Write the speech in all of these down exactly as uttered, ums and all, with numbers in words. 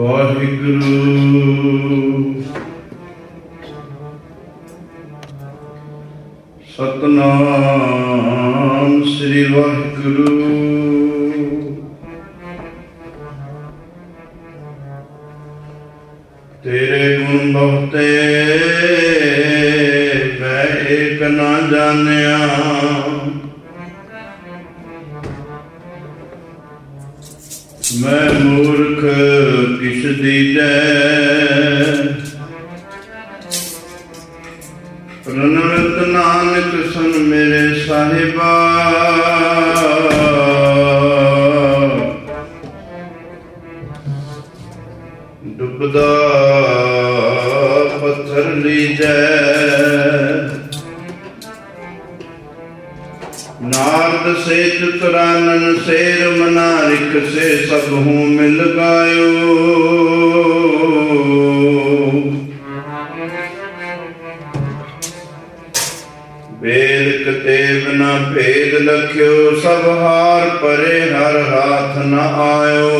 ਵਾਹਿਗੁਰੂ ਸਤਨਾਮ ਸ੍ਰੀ ਵਾਹਿਗੁਰੂ। ਤੇਰੇ ਗੁਣ ਬਹੁਤੇ ਮੈਂ ਏਕ ਨਾ ਜਾਣਿਆ, ਮੈਂ ਮੂਰਖ ਕਿਸ ਦੀਜੈ। ਪ੍ਰਣਵਤ ਨਾਨਕ ਸੁਨ ਮੇਰੇ ਸਾਹਿਬਾ, ਡੁੱਬਦਾ ਪੱਥਰ ਲੀਜੈ। ਨਾਰਦ ਸੇ ਚਤੁਰਾਨਨ ਸੇਰ ਮਨਾਰਿਕ ਸੇ ਸਭ ਹੂੰ ਮਿਲ ਗਾਇਓ। ਵੇਦ ਕਤੇਬ ਨ ਭੇਦ ਲਖਿਓ, ਸਭ ਹਾਰ ਪਰੇ ਹਰ ਹਾਥ ਨ ਆਇਓ।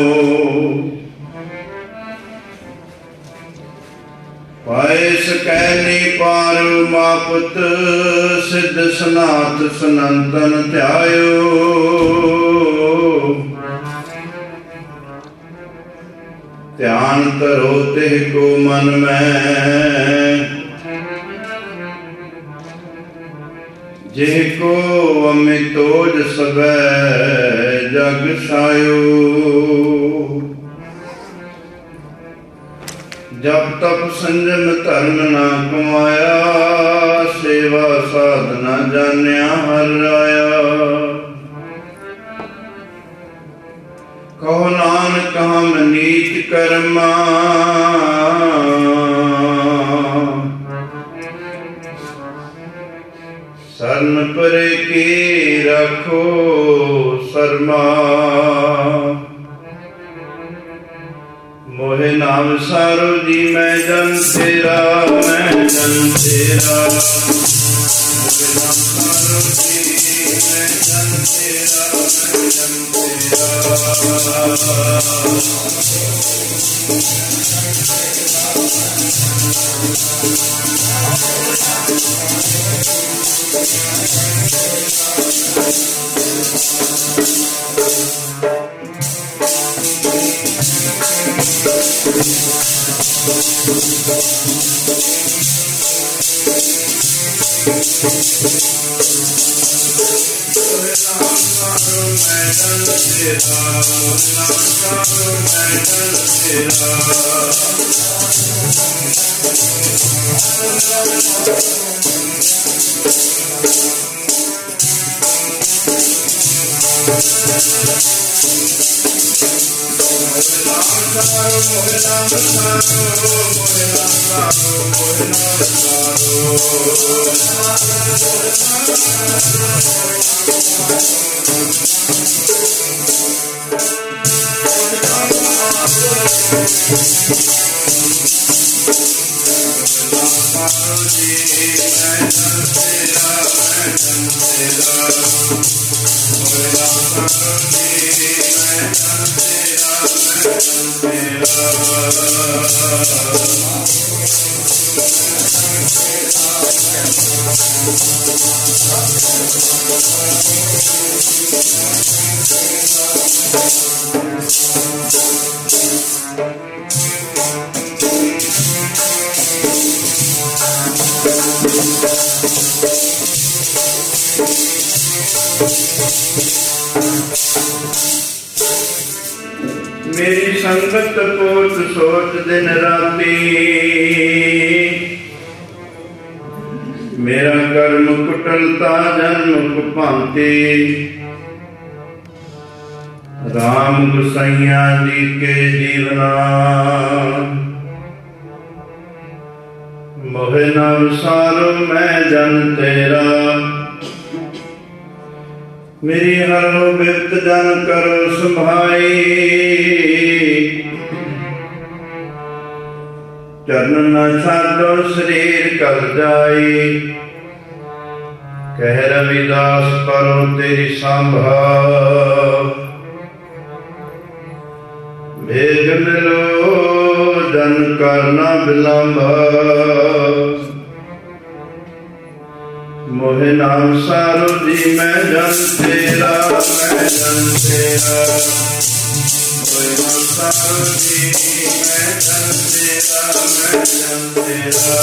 ਪਾਏ ਸਕੈ ਨੀ ਪਾਰ ਮਾਪਤ, ਸਿੱਧ ਸਨਾਤ ਸਨੰਤਨ ਧਿਆਇਓ। ਧਿਆਨ ਕਰੋ ਤਿਹ ਕੋ ਮਨ ਮੈਂ, ਜਿਹ ਕੋ ਅਮਿਤੋਜ ਸਭੈ ਜਗ ਸਾਇਓ। ਜਪ ਤਪ ਸੰਜਮ ਧਰਮ ਨਾ ਕਮਾਇਆ, ਸੇਵਾ ਸਾਧਨਾ ਜਾਣਿਆ ਹਰਿ ਰਾਇਆ। ਕਹੋ ਨਾਨਕ ਹਮ ਨੀਚ ਕਰਮਾ, ਸਰਨ ਪਰੇ ਕੀ ਰੱਖੋ ਸਰਮਾ। ਮੋਹਿ ਨਾਮ ਸਾਰੋ ਜੀ ਮੈਂ ਜਨ ਤੇਰਾ, ਮੈਂ ਜਨ ਤੇਰਾ। ਮੋਹਿ ਨਾਮ ਸਾਰੋ ਜੀ ਮੈਂ ਜਨ ਤੇਰਾ, ਮੈਂ ਜਨ ਤੇਰਾ। ਮੇਰੀ ਸੰਗਤ ਪੋਤ ਸੋਚ ਦਿਨ ਰਾਤੀ, ਮੇਰਾ ਕਰਮ ਕੁਟਲਤਾ ਜਨਮ ਭਾਂਤੀ। ਰਾਮ ਗੁਸਾਈਆਂ ਜੀ ਕੇ ਜੀਵਨਾ, ਮੋਹਿ ਨਾਮ ਸਾਰੋ ਮੈਂ ਜਨ ਤੇਰਾ। ਮੇਰੀ ਹਰ ਬਿਰਤ ਜਨ ਕਰੋ ਸੰਭਾਈ, ਚਰਨ ਨ ਛਾਡੋ ਸਰੀਰ ਕਲ ਜਾਈ। ਕਹਿ ਰਵਿਦਾਸ ਕਰੋ ਤੇਰੀ ਸੰਭਾਲ, ਭੇਗ ਮਿਲੋ ਜਨ ਕਰਨਾ ਬਿਲੰਬ। मोहे नाम सारो जी मैं जन तेरा, मैं जन तेरा। मोहे नाम सारो जी मैं जन तेरा, मैं जन तेरा।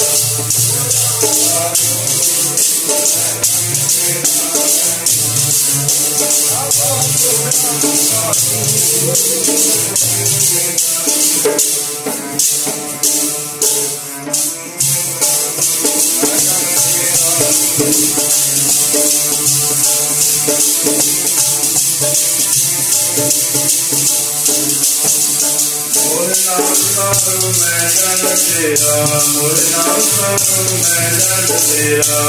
मोहे नाम सारो मैं जन तेरा, मोहे नाम सारो मैं जन तेरा।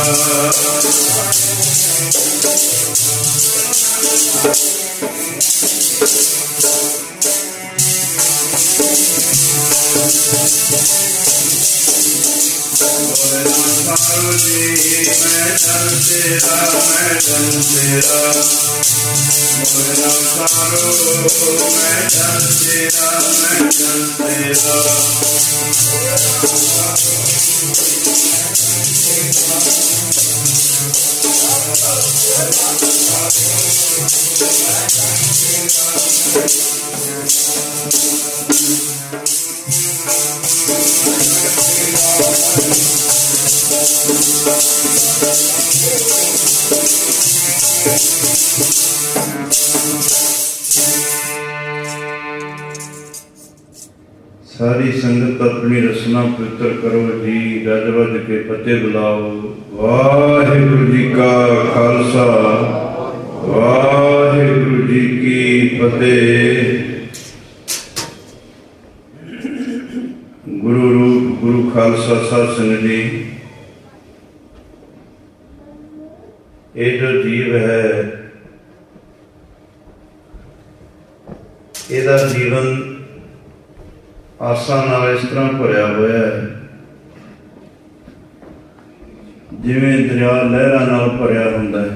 मोहे नाम सारो जी मैं जन तेरा, मैं जन तेरा। मोहे नाम सारो मैं जन तेरा, मैं जन तेरा। सारी संगत अपनी रसना पवित्र करो जी, रज वज के फतेह बुलाओ। वाहिगुरु जी का खालसा, वाहिगुरु जी की फतेह। गुरु रूप गुरु खालसा साध संगत जी, ये जो जीव है ਇਹਦਾ ਜੀਵਨ ਆਸਾਂ ਨਾਲ ਇਸ ਤਰ੍ਹਾਂ ਭਰਿਆ ਹੋਇਆ ਹੈ ਜਿਵੇਂ ਦਰਿਆ ਲਹਿਰਾਂ ਨਾਲ ਭਰਿਆ ਹੁੰਦਾ ਹੈ।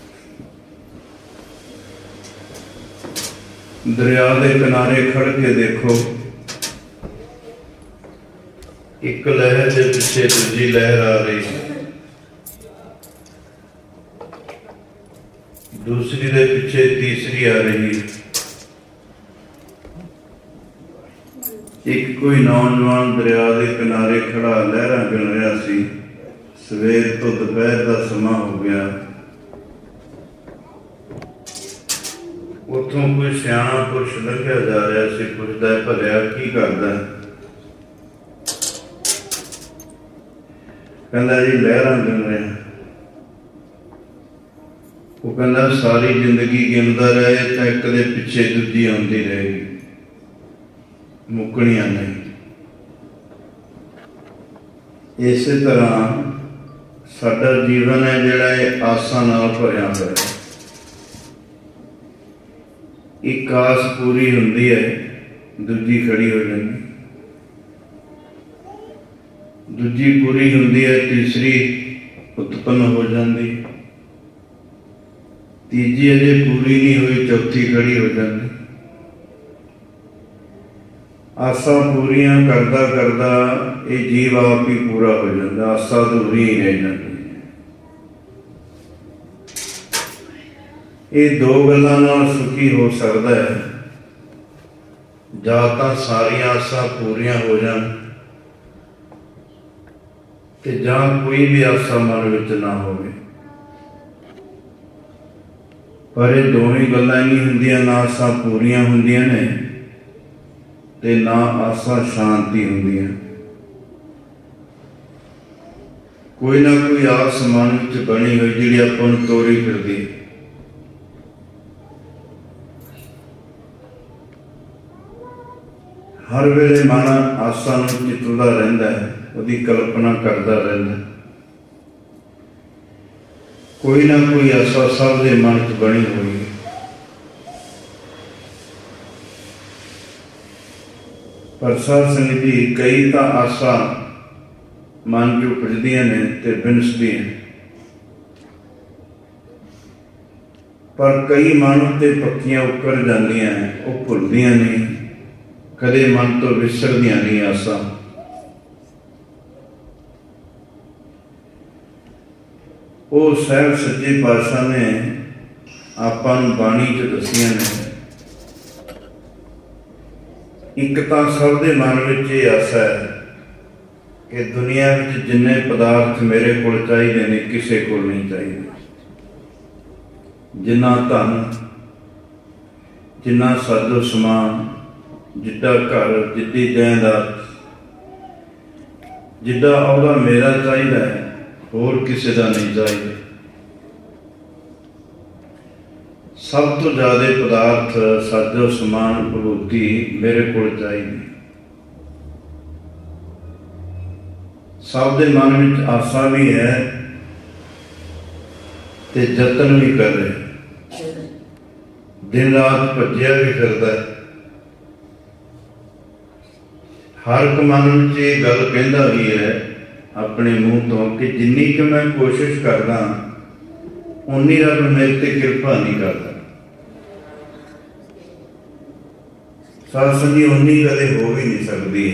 ਦਰਿਆ ਦੇ ਕਿਨਾਰੇ ਖੜ ਕੇ ਦੇਖੋ, ਇੱਕ ਲਹਿਰ ਦੇ ਪਿੱਛੇ ਦੂਜੀ ਲਹਿਰ ਆ ਰਹੀ ਹੈ, ਦੂਸਰੀ ਦੇ ਪਿੱਛੇ ਤੀਸਰੀ ਆ ਰਹੀ ਹੈ। ਇੱਕ ਕੋਈ ਨੌਜਵਾਨ ਦਰਿਆ ਦੇ ਕਿਨਾਰੇ ਖੜਾ ਲਹਿਰਾਂ ਗਿਣ ਰਿਹਾ ਸੀ। ਸਵੇਰ ਤੋਂ ਦੁਪਹਿਰ ਦਾ ਸਮਾਂ ਹੋ ਗਿਆ। ਉੱਥੋਂ ਕੋਈ ਸਿਆਣਾ ਪੁਰਸ਼ ਲੰਘਿਆ ਜਾ ਰਿਹਾ ਸੀ। ਪੁੱਛਦਾ, ਭਲਿਆ ਕੀ ਕਰਦਾ? ਕਹਿੰਦਾ ਜੀ ਲਹਿਰਾਂ ਗਿਣ ਰਿਹਾ। ਉਹ ਕਹਿੰਦਾ ਸਾਰੀ ਜ਼ਿੰਦਗੀ ਗਿਣਦਾ ਰਹੇ ਤਾਂ ਇੱਕ ਦੇ ਪਿੱਛੇ ਦੂਜੀ ਆਉਂਦੀ ਰਹੇਗੀ, ਮੁੱਕਣੀਆਂ ਨਹੀਂ। ਇਸੇ ਤਰ੍ਹਾਂ ਸਾਡਾ ਜੀਵਨ ਹੈ ਜਿਹੜਾ ਇਹ ਆਸਾਂ ਨਾਲ ਭਰਿਆ ਹੋਇਆ। ਇੱਕ ਆਸ ਪੂਰੀ ਹੁੰਦੀ ਹੈ, ਦੂਜੀ ਖੜੀ ਹੋ ਜਾਂਦੀ, ਦੂਜੀ ਪੂਰੀ ਹੁੰਦੀ ਹੈ, ਤੀਸਰੀ ਉਤਪੰਨ ਹੋ ਜਾਂਦੀ, ਤੀਜੀ ਅਜੇ ਪੂਰੀ ਨਹੀਂ ਹੋਈ, ਚੌਥੀ ਖੜੀ ਹੋ ਜਾਂਦੀ। ਆਸਾਂ ਪੂਰੀਆਂ ਕਰਦਾ ਕਰਦਾ ਇਹ ਜੀਵ ਆਪ ਹੀ ਪੂਰਾ ਹੋ ਜਾਂਦਾ, ਆਸਾਂ ਅਧੂਰੀ ਹੀ ਰਹਿ ਜਾਂਦੀ। ਇਹ ਦੋ ਗੱਲਾਂ ਨਾਲ ਸੁਖੀ ਹੋ ਸਕਦਾ ਹੈ, ਜਾਂ ਤਾਂ ਸਾਰੀਆਂ ਆਸਾਂ ਪੂਰੀਆਂ ਹੋ ਜਾਣ ਤੇ ਜਾਂ ਕੋਈ ਵੀ ਆਸਾਂ ਮਨ ਵਿੱਚ ਨਾ ਹੋਵੇ। ਪਰ ਇਹ ਦੋਵੇਂ ਗੱਲਾਂ ਨਹੀਂ ਹੁੰਦੀਆਂ, ਨਾ ਆਸਾਂ ਪੂਰੀਆਂ ਹੁੰਦੀਆਂ ਨੇ ਤੇ ਨਾ ਆਸਾਂ ਸ਼ਾਂਤੀ ਹੁੰਦੀਆਂ। ਕੋਈ ਨਾ ਕੋਈ ਆਸ ਮਨ ਵਿੱਚ ਬਣੀ ਹੋਈ ਜਿਹੜੀ ਆਪਾਂ ਨੂੰ ਤੋਰੀ ਫਿਰਦੀ। ਹਰ ਵੇਲੇ ਮਨ ਆਸਾਂ ਨੂੰ ਚਿਤਰਦਾ ਰਹਿੰਦਾ ਹੈ, ਉਹਦੀ ਕਲਪਨਾ ਕਰਦਾ ਰਹਿੰਦਾ। ਕੋਈ ਨਾ ਕੋਈ ਆਸਾ ਸਭ ਦੇ ਮਨ 'ਚ ਬਣੀ ਹੋਈ ਹੈ। ਪਰ ਸਾਧ ਸੰਗਤ ਜੀ, ਕਈ ਤਾਂ ਆਸਾਂ ਮਨ 'ਚ ਉਪਜਦੀਆਂ ਨੇ ਤੇ ਬਿਨਸਦੀਆਂ, ਪਰ ਕਈ ਮਨ ਉੱਤੇ ਪੱਕੀਆਂ ਉੱਕਰ ਜਾਂਦੀਆਂ, ਉਹ ਭੁੱਲਦੀਆਂ ਨਹੀਂ। कदे मन तो विसरदियां नहीं आसां। वो साहिब सच्चे पातशाह ने आपां नूं बाणी च दसियां ने। एक तां सब दे मन विच ये आसा है कि दुनिया विच जिन्ने पदार्थ मेरे कोल चाहिए ने किसी कोल नहीं चाहिए। जिन्ना धन, जिन्ना साजो समान, जिड्डा घर, जिड्डी जायदाद, जिड्डा अहुदा मेरा चाहिए होर किसी का नहीं चाहिए। सब तो ज्यादा पदार्थ, साजो समान, भभूति मेरे को चाहिए। सब दे मन में आशा भी है ते जतन भी कर रहे, दिन रात भज्या भी फिरदा है। हर एक मन में ये गल कहंदा भी है अपने मुंह तो कि जिन्नी कि मैं कोशिश करदा उन्नी रब मेरे ते कृपा नहीं करता। साध संगी उन्नी कदे हो भी नहीं सकती,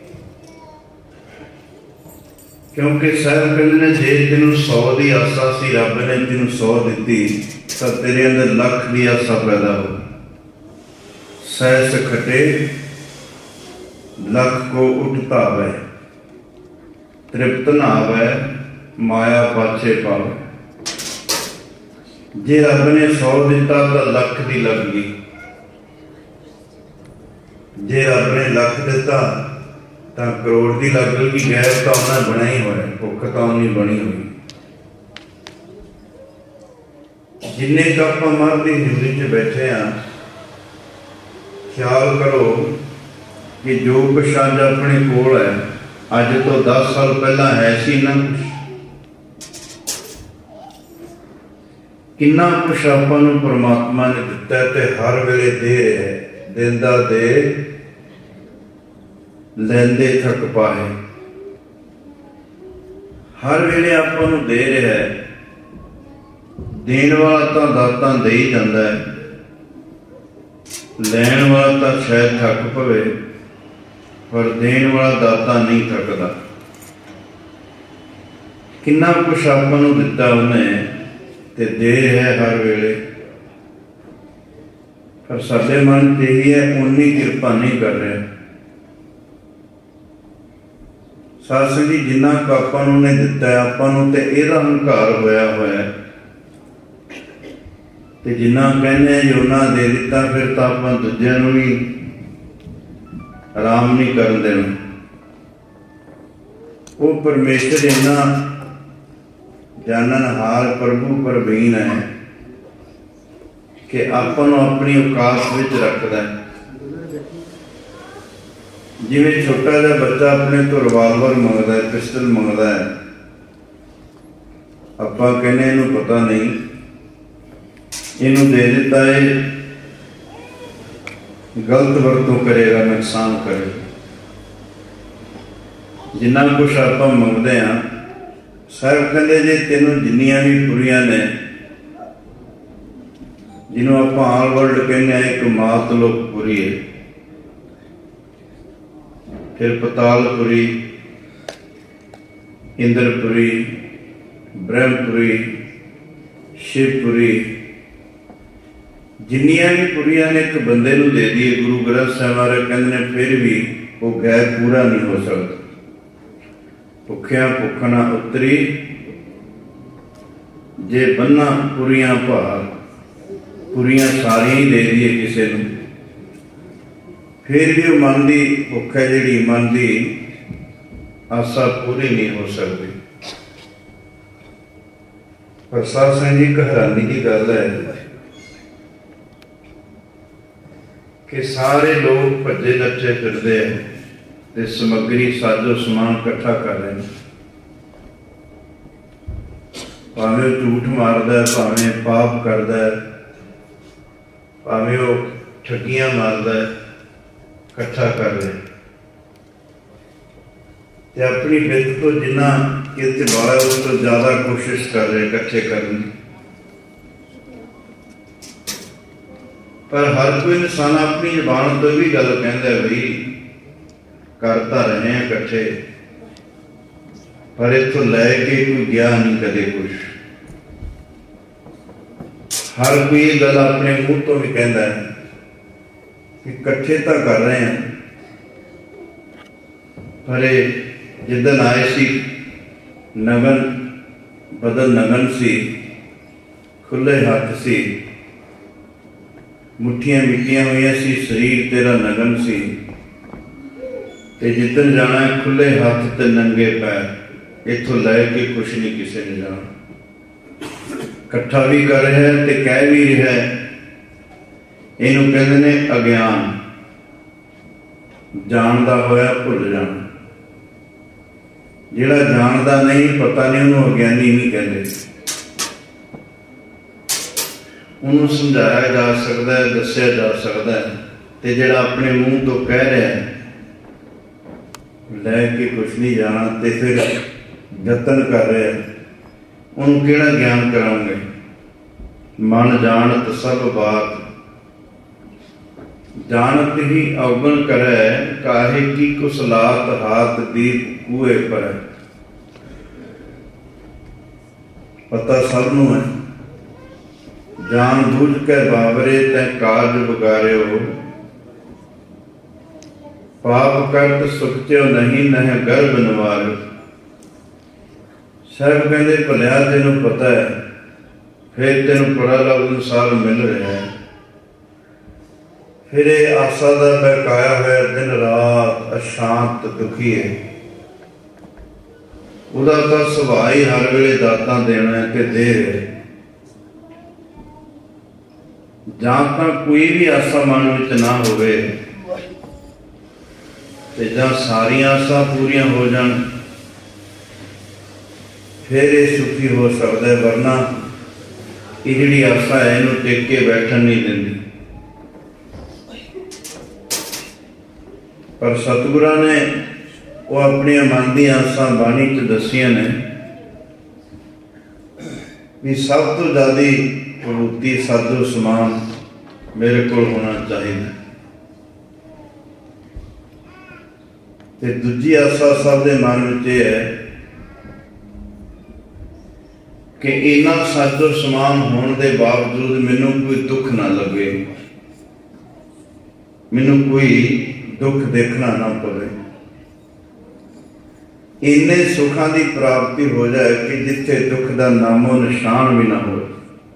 क्योंकि साहब कहते हैं जे तेन सौ की आसा सी रब ने तेन सौ दी तो तेरे अंदर लख की आसा पैदा हो। सहस खटे लख को उठ पावे, तृप्त नावे माया पाछे पावे। जे रब ने सौ दिता तो लख की लग गई, जे रब ने लख दिता तो करोड़ की लग गई। गैस तो उन्हें बना ही होया, भुख तो उन्हें बनी हुई। जिन्ने क आपां मर की हजूरी च बैठे हाँ, ख्याल करो कि जो कुछ अज अपने कोल है, अज तो दस साल पहला है सी ना कुछ। किन्ना कुछ आपां नूं परमात्मा ने दिता है ते हर वेले दे रहा है। दिंदा दे लैंदे थक पाए, हर वेले आपां नूं दे रहा है। देण वाला तो दातां दे ही जांदा है, लैण वाला तो शायद थक पवे, पर देण वाला दाता नहीं थकदा। किन्ना कुछ आपां नूं दिता उन्हें ते दे रहा है हर वेले, पर साडे मन ते ही है उन्नी कृपा नहीं कर रहा। साध संगी जिन्ना आपां नूं उन्हें दिता है, आपां नूं ते इहदा हंकार होया होया है ते जिन्ना कहने जो उन्हां दे दिता, फिर तो आपां दूजिआं नूं भी आराम नहीं करन देना। वो परमेश्वर इन्ना जाननहार प्रभु प्रवीण है कि आपां नूं अपनी औकात विच रखदा है। जिवें छोटा जिहा बच्चा अपने तो रिवाल्वर मंगदा है, पिस्टल मंगदा है, आपां कहने इहनूं पता नहीं, इहनूं दे दिता है, गलत वरतों करेगा, नुकसान करेगा। जिन्ना कुछ आपां मंगदे हां, साहब कहंदे जे तैनूं जिन्नियां भी पुरियां ने, जिन्हों आपां आल वर्ल्ड कहने एक मातलोकपुरी है, फिर पतालपुरी, इंद्रपुरी, ब्रह्मपुरी, शिवपुरी, जिन्नियां भी पुरियां ने एक बंदे नूं दे दिए गुरु ग्रंथ साहिब महाराज कहंदे ने, फिर भी वो गैर पूरा नहीं हो सकता। भुखिया भुख ना उतरी, जे बन्ना पुरियां भार, पुरियां सारियां ही दे दिए किसी नूं, फिर भी वो मन की भुख है जिहड़ी, मन की आसा पूरी नहीं हो सकती। पर साध संगत जी, एक हैरानी की गल है कि सारे लोग भज्जे नच्चे फिरदे हैं ते समग्री साजो समान इकट्ठा कर रहे हैं। भावें झूठ मारदा है, भावें पाप करदा है, भावें वो ठगियां मारदा है, इकट्ठा कर रहे ते अपनी बित तो जिन्ना कित बाला उस तो ज्यादा कोशिश कर रहे इकट्ठे करने। पर हर कोई इंसान अपनी जबान तो भी गल कहता है बई करता रहे हैं इकट्ठे, पर इथों लैके कोई गया नहीं कदे कुछ। हर कोई ये गल अपने मुंह तो भी कहता है कि इकट्ठे तो कर रहे हैं, पर जिदन आए सी नगन बदन नगन सी, खुले हाथ सी, मुठियां मिटियां हुई सी, शरीर तेरा नगन सी, ते जिदन जाना है खुले हाथ ते नंगे पैर, इथों लैके कुछ नहीं किसी ने जाना। इकट्ठा भी कर रहा है ते कह भी रहा है, इनू कहते ने अज्ञान, जानदा होया भुल जाना। जिहड़ा जानदा नहीं पता नहीं उन्होंने अज्ञानी नहीं कहते। उन्होंने समझाया जा सकता है, दसिया जा सकता है, ते जिहड़ा अपने मुंह तो कह रहा है लैके कुछ नहीं जाना, ते फिर जतन कर रहे हैं, उन्होंने केड़ा ज्ञान कराओगे। मन जानत सब बात, जानत ही अवगुण करे, काहे की कुसलात हाथ दीप कुए पर। पता सब नूं है, जान बूझ के बाबरे तै काज बगारे हो, पाप करत सुखत्यो नहीं नह गर्भ नवारो। साहब कहते भलिया तेनों पता है, फिर तेन बड़ा लवनसार मिल रहा है, फिर ये आसा का बहकाया हुआ दिन रात अशांत दुखी है। उदा तो सुभाव ही हर वेले दातां देना है कि दे रहे, जां तां कोई भी आसा मन विच ना होवे ते जां सारियां आसा पूरियां हो जान, फिर ये सुखी हो सकता है। वरना ये जिहड़ी आसा है इहनूं टिक के बैठन नहीं देंदी। पर सतगुरां ने वो अपनी मन दी आसा बाणी च दसियां ने भी सब तो ज्यादा विभूति साधु समान मेरे को होना चाहिए। ते दूजी आसा सब दे मन विच ये है कि इन्ना साधु समान होने के बावजूद मैनू कोई दुख ना लगे, मैनू कोई दुख देखना ना पवे। इन्ने सुखों की प्राप्ति हो जाए कि जिथे दुख का नामो निशान भी ना हो,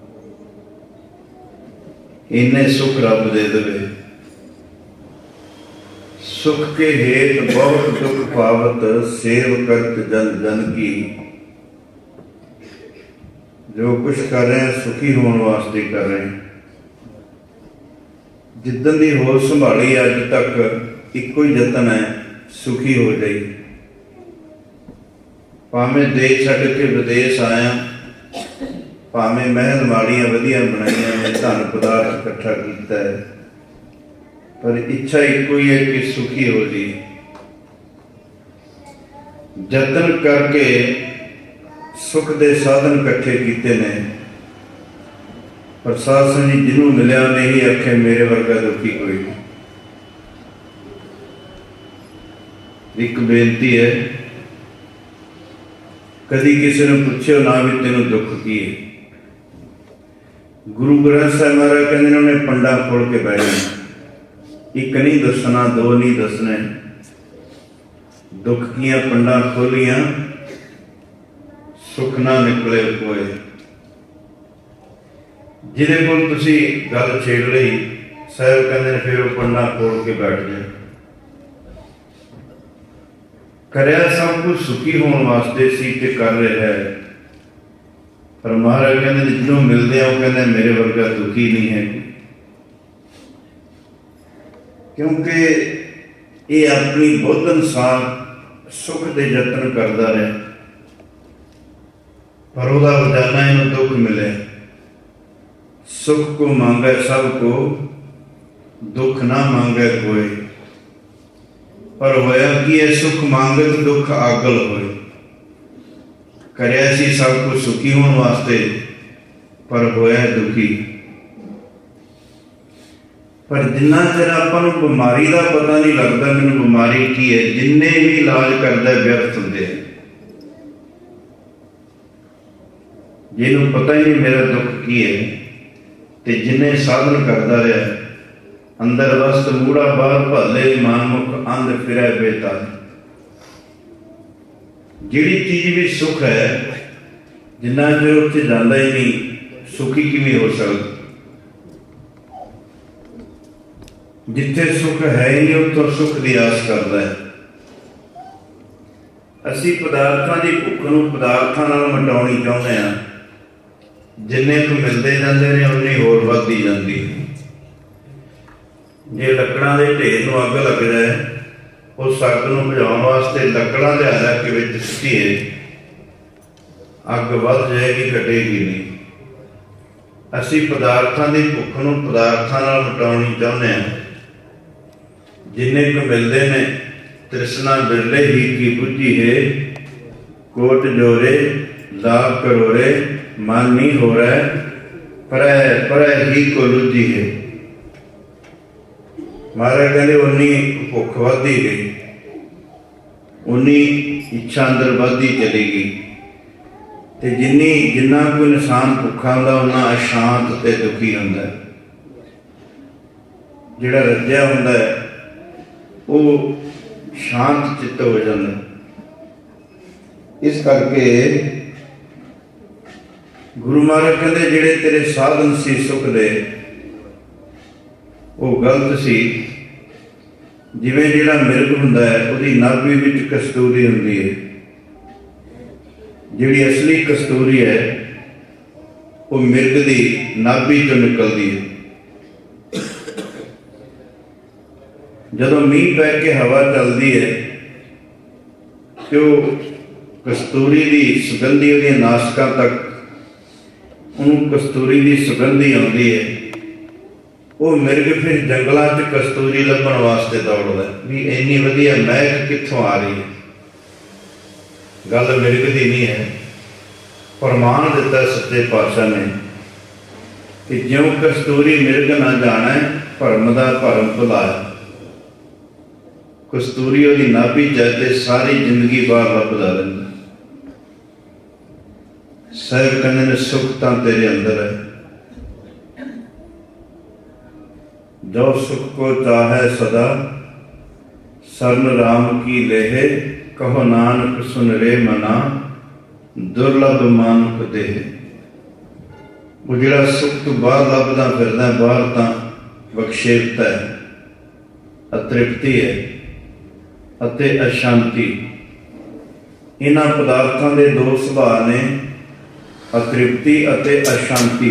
इन्ने सुख रब दे देवे। सुख के हेत बहुत दुख पावत, सेव करत जन जन की। जो कुछ कर रहे हैं सुखी होने वास्ते कर रहे हैं। जिदन की होश संभाली अज तक इको ही यतन है सुखी हो जाए। भावें देश छड्ड के विदेश आया, भावें महल माड़ियां वधिया बनाइया ने, धन पदार्थ इकट्ठा किया है, पर इच्छा इको ही है कि सुखी हो जाए। जतन करके सुख दे साधन इकट्ठे किए ने, पर साध संगत जिन्हों मिलिया नहीं आखे मेरे वर्गा दुखी कोई नहीं। एक बेनती है, कदी किसी ने पूछो ना भी तेनों दुख की है। गुरु ग्रंथ साहिब महाराज कहते उन्हें पंडा खोल के बैठे, एक नहीं दसना, दो नहीं दसने, दुख किया पंडा खोलियां सुख ना निकले कोई। जिहदे कोल तुसी गल छेड़ लई, साहिब कहते फिर वो पंडा खोल के बैठ जाए। करया सब कुछ सुखी होने वास्ते सी ते कर रहा है, पर महाराज कहते जिन्हों मिलते हैं वो कहते मेरे वर्गा दुखी नहीं है, क्योंकि ये अपनी बुद्ध अनुसार सुख के यत्न करता रहा, पर वह रोजाना इन्हें दुख मिले। सुख को मांगे सबको, दुख ना मांगे कोई। पर होया कि यह सुख मांगे तो दुख आगल होए। करया सी सब कुछ सुखी होने वास्ते, पर होया दुखी। पर जिन्ना चिर आपां नूं बीमारी का पता नहीं लगता मैनूं बीमारी की है, जिन्ने भी इलाज करता व्यर्थ होंदे हैं। जिन्होंने पता ही नहीं मेरा दुख की है, तो जिन्हें साधन करता रहा अंदर वस्त मूड़ा बाहर भले मानमुख अंध फिरै बेताल। जिहड़ी चीज भी सुख है जिन्ना चਿਰ उत्थे जांदा ही नहीं, सुखी किवें हो सकदा? जिथे सुख है ही नहीं उत्थों सुख की आस करता है। असी पदार्थां की भुख नूं पदार्थां नाल मिटाउणी चाहुंदे हां, जिन्ने कुछ मिलते जाते हैं उन्नी होर वधदी जाती है। जे लकड़ां दे ढेर नूं अग लग जाए, उस अग नूं बुझाउण वास्ते लकड़ां लिया के विच सुट्टीए, अग वध जाएगी घटेगी नहीं। असी पदार्थां की भुख नूं पदार्थां नाल मिटाउणी चाहुंदे हां, जिन्ने को मिलते हैं तृष्णा बिरले ही की बुझी है, कोट जोरे लाभ करोड़े मन नहीं हो रहा है, पर पर ही को लुझी है। महाराज कहते उन्नी भुख वधदी गई, उन्नी इच्छा अंदर वधदी चली गई, ते जिन्नी जिन्ना कोई इंसान भुखा होंदा उन्ना अशांत ते दुखी होंदा है। जिहड़ा रज्जिया होंदा है वो शांत चित्त हो जाता। इस करके गुरु महाराज कहते जिहड़े तेरे साधन सी सुख दे वो गलत सी। जिवें जिहड़ा मिर्ग हुंदा है उहदी नाभि विच कस्तूरी हुंदी है, जिहड़ी असली कस्तूरी है वो मिर्ग दी नाभि चों निकलदी है। जदों मीह पै के हवा चलती है तो कस्तूरी की सुगंधी उहदी नासकां तक उन्होंने कस्तूरी की सुगंधी आती है। वो मिर्ग फिर जंगलों च कस्तूरी लभण वास्ते दौड़दा भी इन्नी वधिया महक कित्थों आ रही है। गल मिर्ग की नहीं है, प्रमाण दिता सच्चे पातशाह ने कि ज्यों कस्तूरी मिर्ग ना जाना भरम दा भरम भुलाया। कस्तूरी उहदी नाभि जाते सारी जिंदगी बाहर लभदा रहिंदा। साहिब कहंदे ने सुख तां तेरे अंदर है, जो सुख को चाहे सदा सरन राम की लेहे, कहो नानक सुन रे मना दुर्लभ मानुक देह। वो जिहड़ा सुख तो बाहर लभदा फिरदा बाहर तां बखशेपता है, अतृप्ति है अते अशांति। इन्हां पदार्थां दे दो सुभाव ने, अतृप्ति अते अशांति।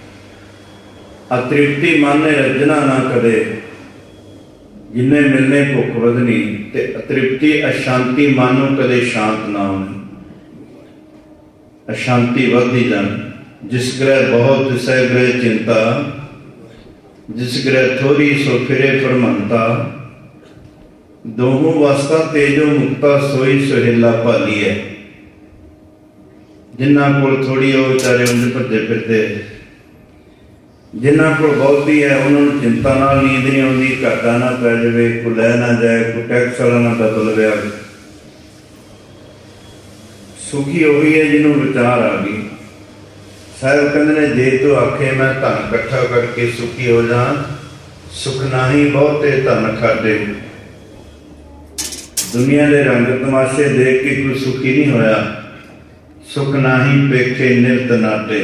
अतृप्ति मन ने रजना ना करे, जिन्ने मिलने भुख वधनी, ते अतृप्ति अशांति मन नूं कदे शांत ना होनी। अशांति वधदी जानी। जिस ग्रह बहुत तिसै ग्रह चिंता, जिस ग्रह थोड़ी सो फिरे फरमंता। दोहों वास्ता तेजो मुक्ता सोई सुहेला भाली है। जिन्हां कोल थोड़ी हो बेचारे उन्हें भज्जे फिरते, जिन्हां कोल बहुती है उन्होंने चिंता नाल नींद नहीं आती, घाटा ना पै जाए, कोई लै ना जाए, कोई टैक्स वाला ना बदल गया। सुखी वही है जिन्होंने विचार आ गई। साहिब कहते ने जे तो आखे मैं धन इकट्ठा करके सुखी हो जा, सुख नाही बहुते धन खाटे। दुनिया के रंग तमाशे देख के कोई सुखी नहीं होया, सुख नाही पेखे निरत नाटे।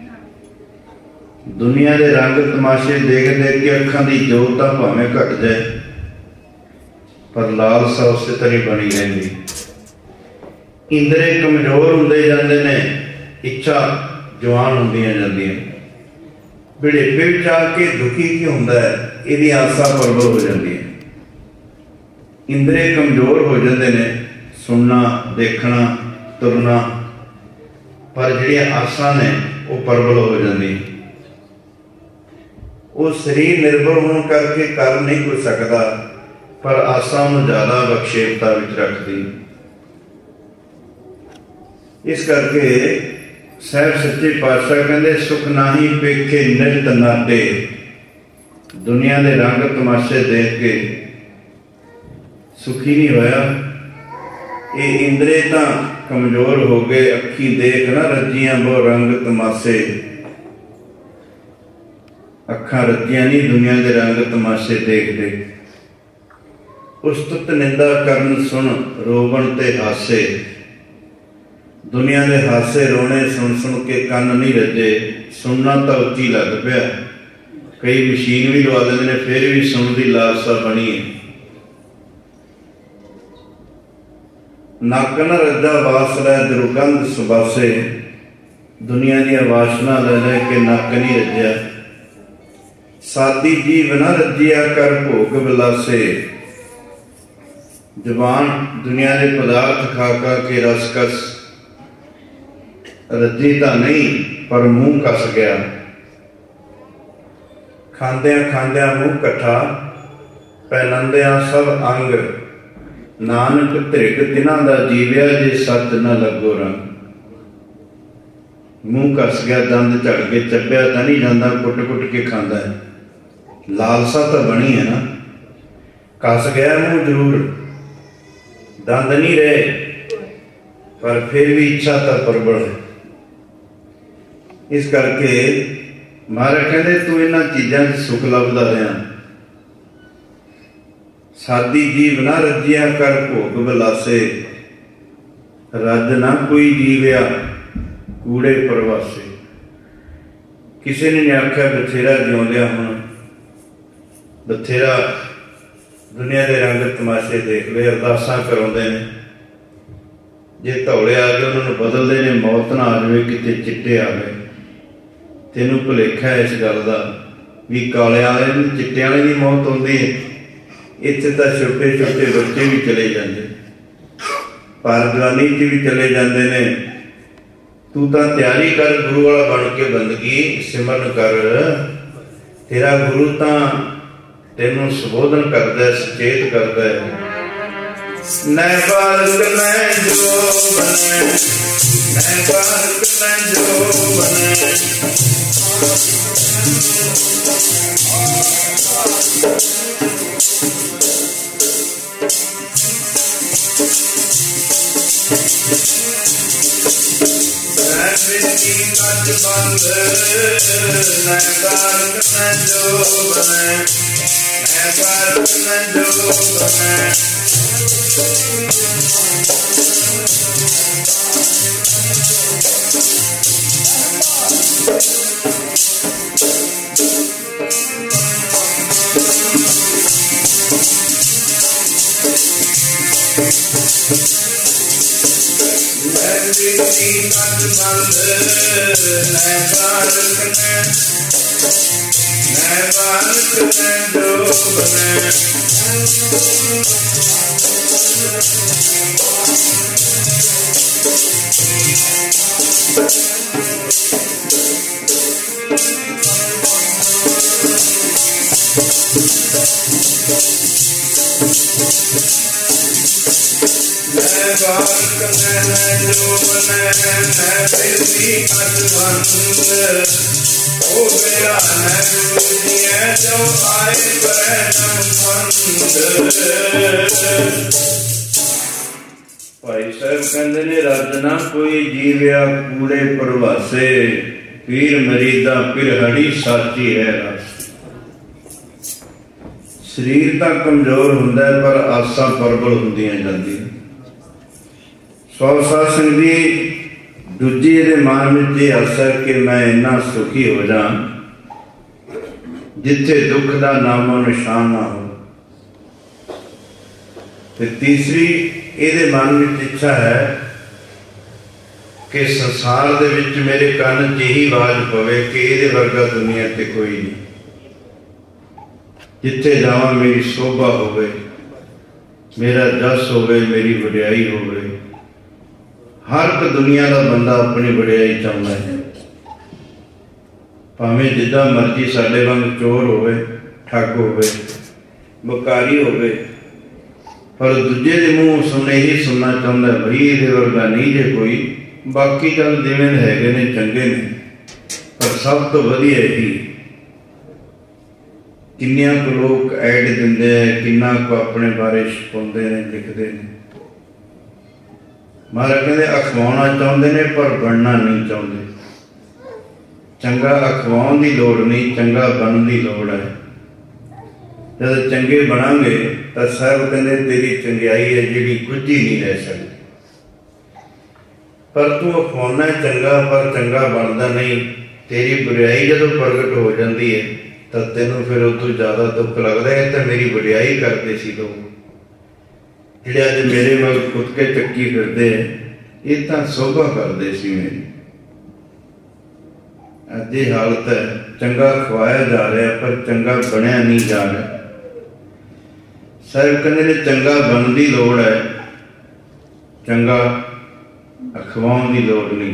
दुनिया के रंग तमाशे देख देख के अखां की जोत तां भावें घट जाए, पर लालसा उस तरह बनी रही। इंद्रे कमजोर होंदे जांदे ने, इच्छा जवान होंदियां जांदियां। बुढ़ेपे विच आके दुखी क्यों हुंदा है, इहदी आसा प्रबल हो जाती है। इंद्रे कमजोर हो जाते ने, सुनना देखना तुरना, पर जिहड़ियां आसां ने वो प्रबल हो जाती। वो शरीर निर्भर होने करके कर नहीं कुछ सकता, पर आसा उन्हें ज्यादा बखशेपता विच रखती। इस करके साहिब सच्चे पातशाह कहते सुख नाही पेखे निरत नाटे। दुनिया के रंग तमाशे देख के सुखी नहीं होया। ये इंद्रे तो कमजोर हो गए, अखी देख ना रजियां वो रंग तमाशे, अखा रजियां नहीं दुनिया के रंग तमाशे देख देख। उस्तुत निंदा करन सुन रोवण ते हासे, दुनिया के हासे रोने सुन सुन के कन नहीं रजे, सुनना तो उच्ची लग पिया। कई मशीन भी लवा देंगे ने फिर भी सुन की लालसा बनी है। नक न रजा वास लै दुर्गंध सुबासे, दुनिया दी वासना ले ले के नक नहीं रजया। सादी जीव न रजिया कर भोग विलासे, जबान दुनिया के पदार्थ खा खा के रसकस रजी तो नहीं पर मुंह कस गया। खांदिया खांदिया मुंह कट्ठा पहनंदिया सब अंग, नानक धिग तिन्हां दा जीविया जे सच न लगो रंग। मुंह कस गया, दंद झड़ के चप्या तो नहीं जाता, कुट कुट के खांदा है। लालसा तो बनी है ना, कस गया मुंह जरूर, दंद नहीं रहे पर फिर भी इच्छा तो प्रबल है। इस करके महाराज कहते तू इन्हां चीज़ां च सुख लभदा रहा। सादी जीव ना रजिया कर भोग विलासे, रज ना कोई जीविया कूड़े प्रवासे। किसी ने आख्या बथेरा जिउं लिया, हुण बथेरा दुनिया के रंग तमाशे देख ले, अरदासां कराउंदे ने, जे धौले आ गए उन्होंने बदलते हैं, मौत ना आ जाए किते चिट्टे आ गए। तेनों भुलेखा है इस गल का भी काले वाले चिट्टे वाले की मौत आती है। इत्थे तो छोटे छोटे बच्चे भी चले जाते, पर जवानी च भी चले जाते ने। तू तो तैयारी कर, गुरु वाला बन के बंदगी सिमरन कर, तेरा गुरु तो तेनों संबोधन करता है, सचेत करता है। नै बालक नै जो बने, नै बालक नै जो बने, नै बिरती कच बंद, नै बालक नै जो बने, नै बालक नै जो बने। भाई साहब कहते ने रज ना कोई जीविया कूड़े प्रवासे, पीर मरीदा पिरहड़ी साची है रस। शरीर तो कमजोर हुंदा है पर आसा प्रबल हुंदियां जांदियां। सौ सात संग जी दूजी दे मन में ये आसा कि मैं इन्ना सुखी हो जा जिथे दुख का नामो निशान ना हो। ते तीसरी ये मन में इच्छा है कि संसार दे विच मेरे कान च यही आवाज पवे कि ये वर्गा दुनिया ते कोई नहीं। जिथे जावां मेरी शोभा होवे, मेरा जस होवे, मेरी वडियाई होवे। हर एक दुनिया का बंदा अपनी वडियाई चाहता है, भावें जिदा मर्जी साडे वांग चोर होवे, ठग होवे, बकारी होवे, पर दूजे के मूँह सुने ही सुनना चाहता है बई ये वर्गा नहीं जे कोई। बाकी चल जिवें हैगे ने चंगे ने, पर सब तो वधिया ही किन्नियां को लोग ऐड दिंदे है, किन्ना को अपने बारे छपाउंदे ने, लिखते हैं। महाराज कहते अखवाउणा चाहुंदे ने पर बनना नहीं चाहुंदे। चंगा अखवाउण की लोड़ नहीं, चंगा बनने की लोड़ है। जब चंगे बनांगे तो साहब कहते तेरी चंगियाई है जिहड़ी गुझी नहीं रह सकती। पर तू अखवाउणा चंगा पर चंगा बनता नहीं। तेरी बुराई जदों प्रगट हो जाती है तो तेनों फिर उस तो ज़्यादा दुख लगता है। तो मेरी वडियाई करते सी लोग जिहड़े अज मेरे वाल खुद के चक्की फिरदे हैं, ये तो शोभा करते सी मेरी। अज ये हालत है, चंगा खवाया जा रहा पर चंगा बनया नहीं जा रहा। साहब कहते ने चंगा बनने की लोड़ है, चंगा अखवाउण की लोड़ नहीं।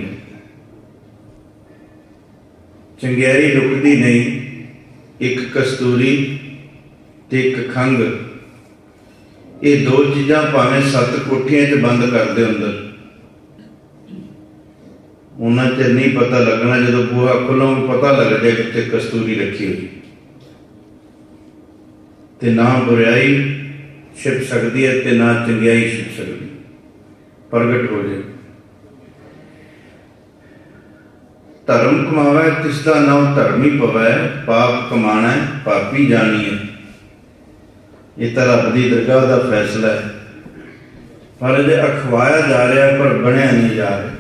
चंगियाई लुकदी नहीं। एक कस्तूरी ते एक खंघ, ये दो चीज़ां भावें सत्त कोठियां च बंद कर दे अंदर, उन्ना चਿਰ नहीं पता लगना। जो बूहा खोलो पता लग जाए कि कस्तूरी रखी हुई। ते ना बुराई छिप सकती है ते ना चंगियाई छिप सकती, प्रगट हो जाए। धर्म कमावै तिसदा नाम धर्मी पवै, पाप कमाना पापी जानिए। ये तो रब की दरगाह का फैसला है। पर जे अखवाया जा रहा पर बनया नहीं जा रहा।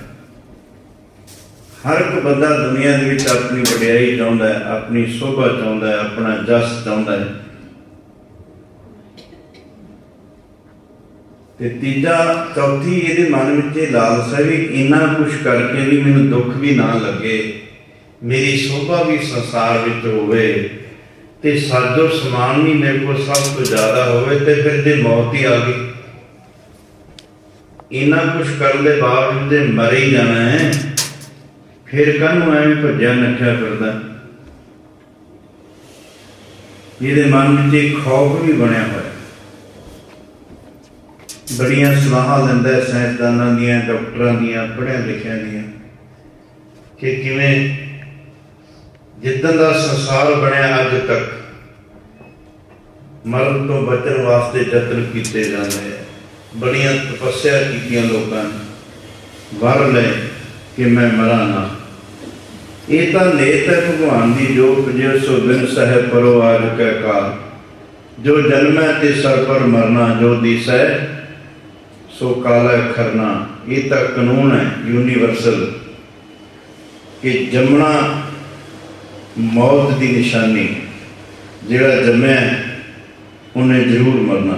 हर एक बंदा दुनिया के विच अपनी वडियाई चाहुंदा है, अपनी शोभा चाहुंदा है, अपना जस चाहुंदा है। ते तीजा चौथी ये मन में लालसा भी इन्ना कुछ करके भी मैनूं दुख भी ना लगे, मेरी शोभा भी संसार विच होवे ते साजो समान भी मेरे को सब तो ज़्यादा होवे ते फिर जे मौत ही आ गई। इन्ना कुछ करने के बावजूद मर ही जाना है, फिर काहनूं एवें भज्या नठिया फिरदा। ये मन में एक खौफ भी बनया हुआ। बड़िया सलाह लैंदा साइंसदानां दियां, डॉक्टरां दियां, पढ़िया लिखिया दियां कि किवें जिद्दन दा संसार बनया अज तक मरण तो बचन वास्ते यतन किए जाते हैं। बड़िया तपस्या कीतियां लोगों ने, वर ले कि मैं मरा ना। ये तो नेत है भगवान की जो जो सो बिन सह परो आज कै काल, जो जन्मै ते सर पर मरना, जो दिसै सो काला खरना। ये तो कानून है यूनीवर्सल कि जमना मौत की निशानी, जिहड़ा जमया उन्हें जरूर मरना।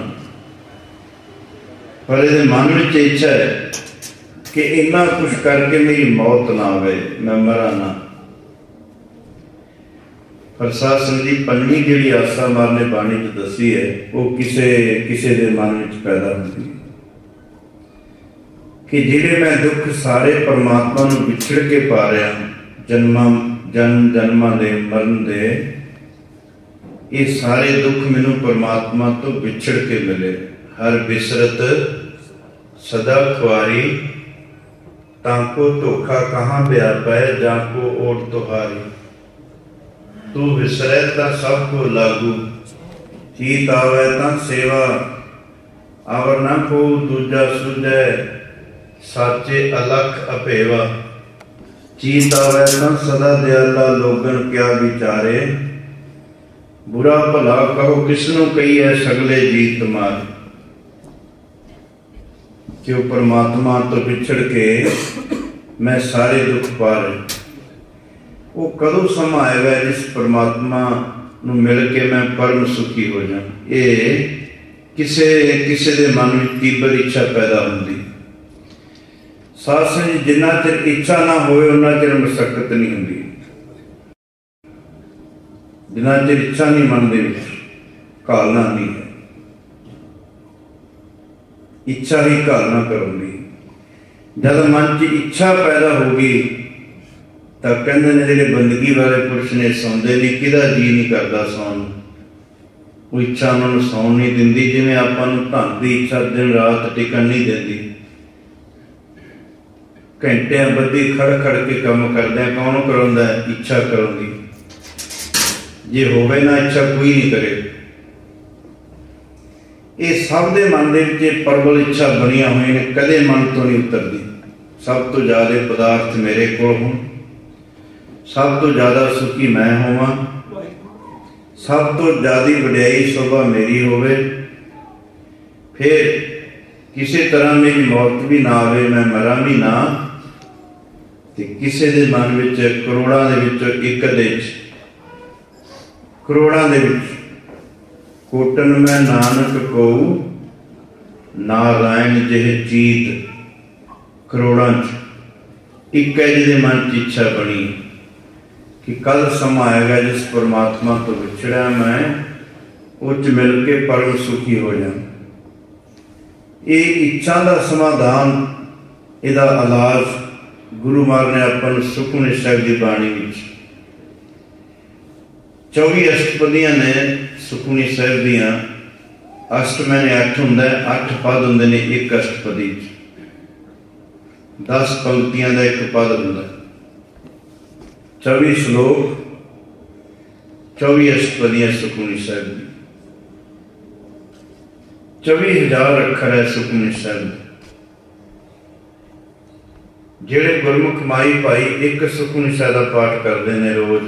पर ये मन में इच्छा है कि इन्ना कुछ करके मेरी मौत ना आवे, मैं मरा ना। पर साध संगत जी पंजवीं जिहड़ी आसा मारने बाणी च दसी है वो किसे किसे दे मन में पैदा होती है कि जिहड़े मैं दुख सारे परमात्मा नूं विछड़ के पा रहा, जन्मां जन्म जन्मां दे मरण दे, ये सारे दुख मैनूं परमात्मा तो विछड़ के मिले। हर बिसरत सदा खुआरी, ताको धोखा कहाँ व्यापै, जाको ओट तुहारी। तू विसरै तां सब को लागू, चीत आवै तां सेवा, आवर ना को दूजा सुझै, साचे अलख अपेवा। चीत आवै तां सदा दयाला, लोगन क्या विचारे, बुरा भला कहो किसनों कही है, सगले जीत मार। क्यों परमात्मा तो बिछड़ के मैं सारे दुख पा रहे, वो कदों समा आएगा जिस परमात्मा नूं मिल के मैं परम सुखी हो जाऊं। ये किसे किसे दे मन में तीव्र इच्छा पैदा होती। साध संगत जिन्ना चिर इच्छा ना होवे उन्ना चिर मशक्कत नहीं होंदी। जिन्ना चिर इच्छा नहीं मन दे विच घालना नहीं है, इच्छा ही घालना करूंगी। जब मन च इच्छा पैदा होगी तो कहते ने जिहड़े बंदगी वाले पुरुष ने सौंदे नहीं, किदा जी नहीं करता सौन, वो इच्छा उन्होंने सौन नहीं दिंदी। जिवें आपां नूं धन की इच्छा दिन रात टिकन नहीं देती, घंटियां बद्धी खड़ खड़ के काम करदे, कौन कराउंदा? इच्छा कराउंदी। जे होवे ना इच्छा कोई नहीं करे। ये सब दे मन दे विच प्रबल इच्छा बनिया हुई ने, कदे मन तो नहीं उतरदी। सब तो ज़्यादा पदार्थ मेरे कोल होण, सब तो ज़्यादा सुखी मैं होवां, सब तो ज़्यादा वडियाई शोभा मेरी होवे, फिर किसी तरह मेरी मौत भी ना आवे, मैं मरा भी ना, ते किसी दे मन विच करोड़ां दे विचों एक दे करोड़ां दे विच कोटन मैं नानक को नारायण जिह चीत, करोड़ां च एक है जिहदे मन च इच्छा बनी कि कल समा आएगा जिस परमात्मा तो विछड़ा मैं उच मिल के परम सुखी हो जाऊं। ये इच्छा का समाधान, इहदा इलाज गुरु महाराज ने अपन सुखमनी साहिब की बाणी विच चौबी अष्टपदियां ने सुखमनी साहिब दियां। अष्ट मैंने अठ हुंदा, अठ पद हुंदे ने एक अष्टपदी, दस पंक्तियां का एक पद हुंदा, चौबी श्लोक, चौबी अष्टपदियां सुखमनी साहिब दी, चौबी हजार अखर है सुखमनी साहिब। जेड़े गुरमुख माई भाई एक सुखमनी साहिब का पाठ करते हैं रोज,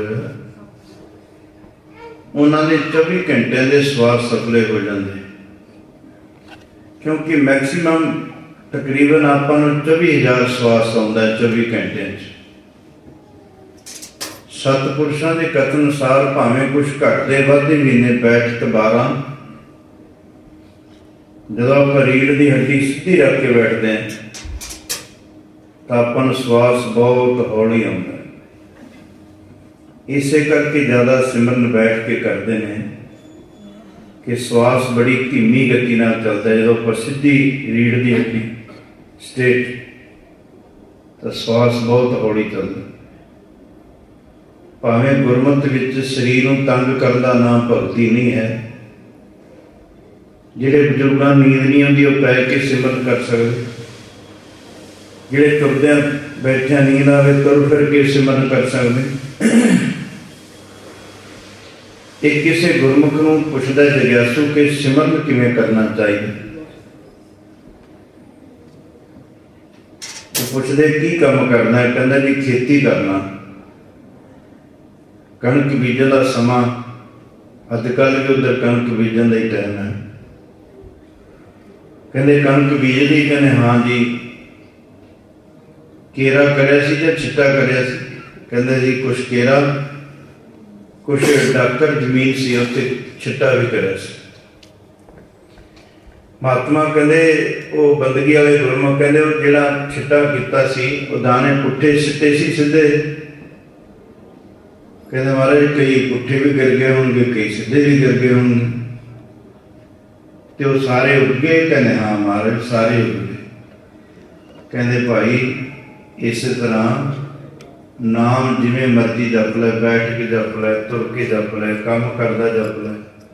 उन्होंने चौबी घंटे के स्वास सफले हो जाते, क्योंकि मैक्सीमम तकरीबन आपां नूं चौबी हजार स्वास आता है चौबी घंटे। सतपुरुषों के कथन अनुसार भावें कुछ घटते वधदे महीने बैठ बारह, जब आप रीढ़ की हड्डी सीधी रख के बैठते हैं तो अपन श्वास बहुत हौली आता है। इसे करके ज़्यादा सिमरन बैठ के करते हैं कि श्वास बड़ी धीमी गति नाल चलता है। जो आप सीधी रीढ़ की हड्डी स्ट्रेट तो श्वास बहुत हौली चलता। भावें गुरमत विच शरीर नूं तंग करदा ना भगती नहीं है। जिहड़े बजुर्गों नींद नहीं आती वो पै के सिमरन कर सकते, जिहड़े तुरदे बैठे नींद आवे तुर फिर के सिमरन कर सकते। एक किसी गुरमुख नूं पुछदा जग्यासू कि सिमरन किवें करना चाहिए, तो पुछदे की काम करना है, कहंदा जी खेती करना। कणक बीजण का समा अजकल भी उधर कणक बीजण का ही टाइम है। कहते कणक बीज दी, कहने हाँ जी केरा करिया सी या छिट्टा करिया सी, कहते जी कुछ केरा कुछ डाकर जमीन सी उत्ते छिट्टा भी करिया सी। महात्मा कहते वो बंदगी वाले गुरमुख कहते वो जिहड़ा छिट्टा कीता सी वो दाने पुट्ठे सिੱਟੇ सी सीधे, कहते महाराज कई पुट्ठे भी गिर गए होंगे कई सीधे भी गिर गए होंगे, तो सारे उग गए। कहने हाँ महाराज सारे उग गए। कहते भाई इस तरह नाम जिमें मर्जी जप लै, बैठ के जप लै, तुर के जप लै, काम करदा जप लै।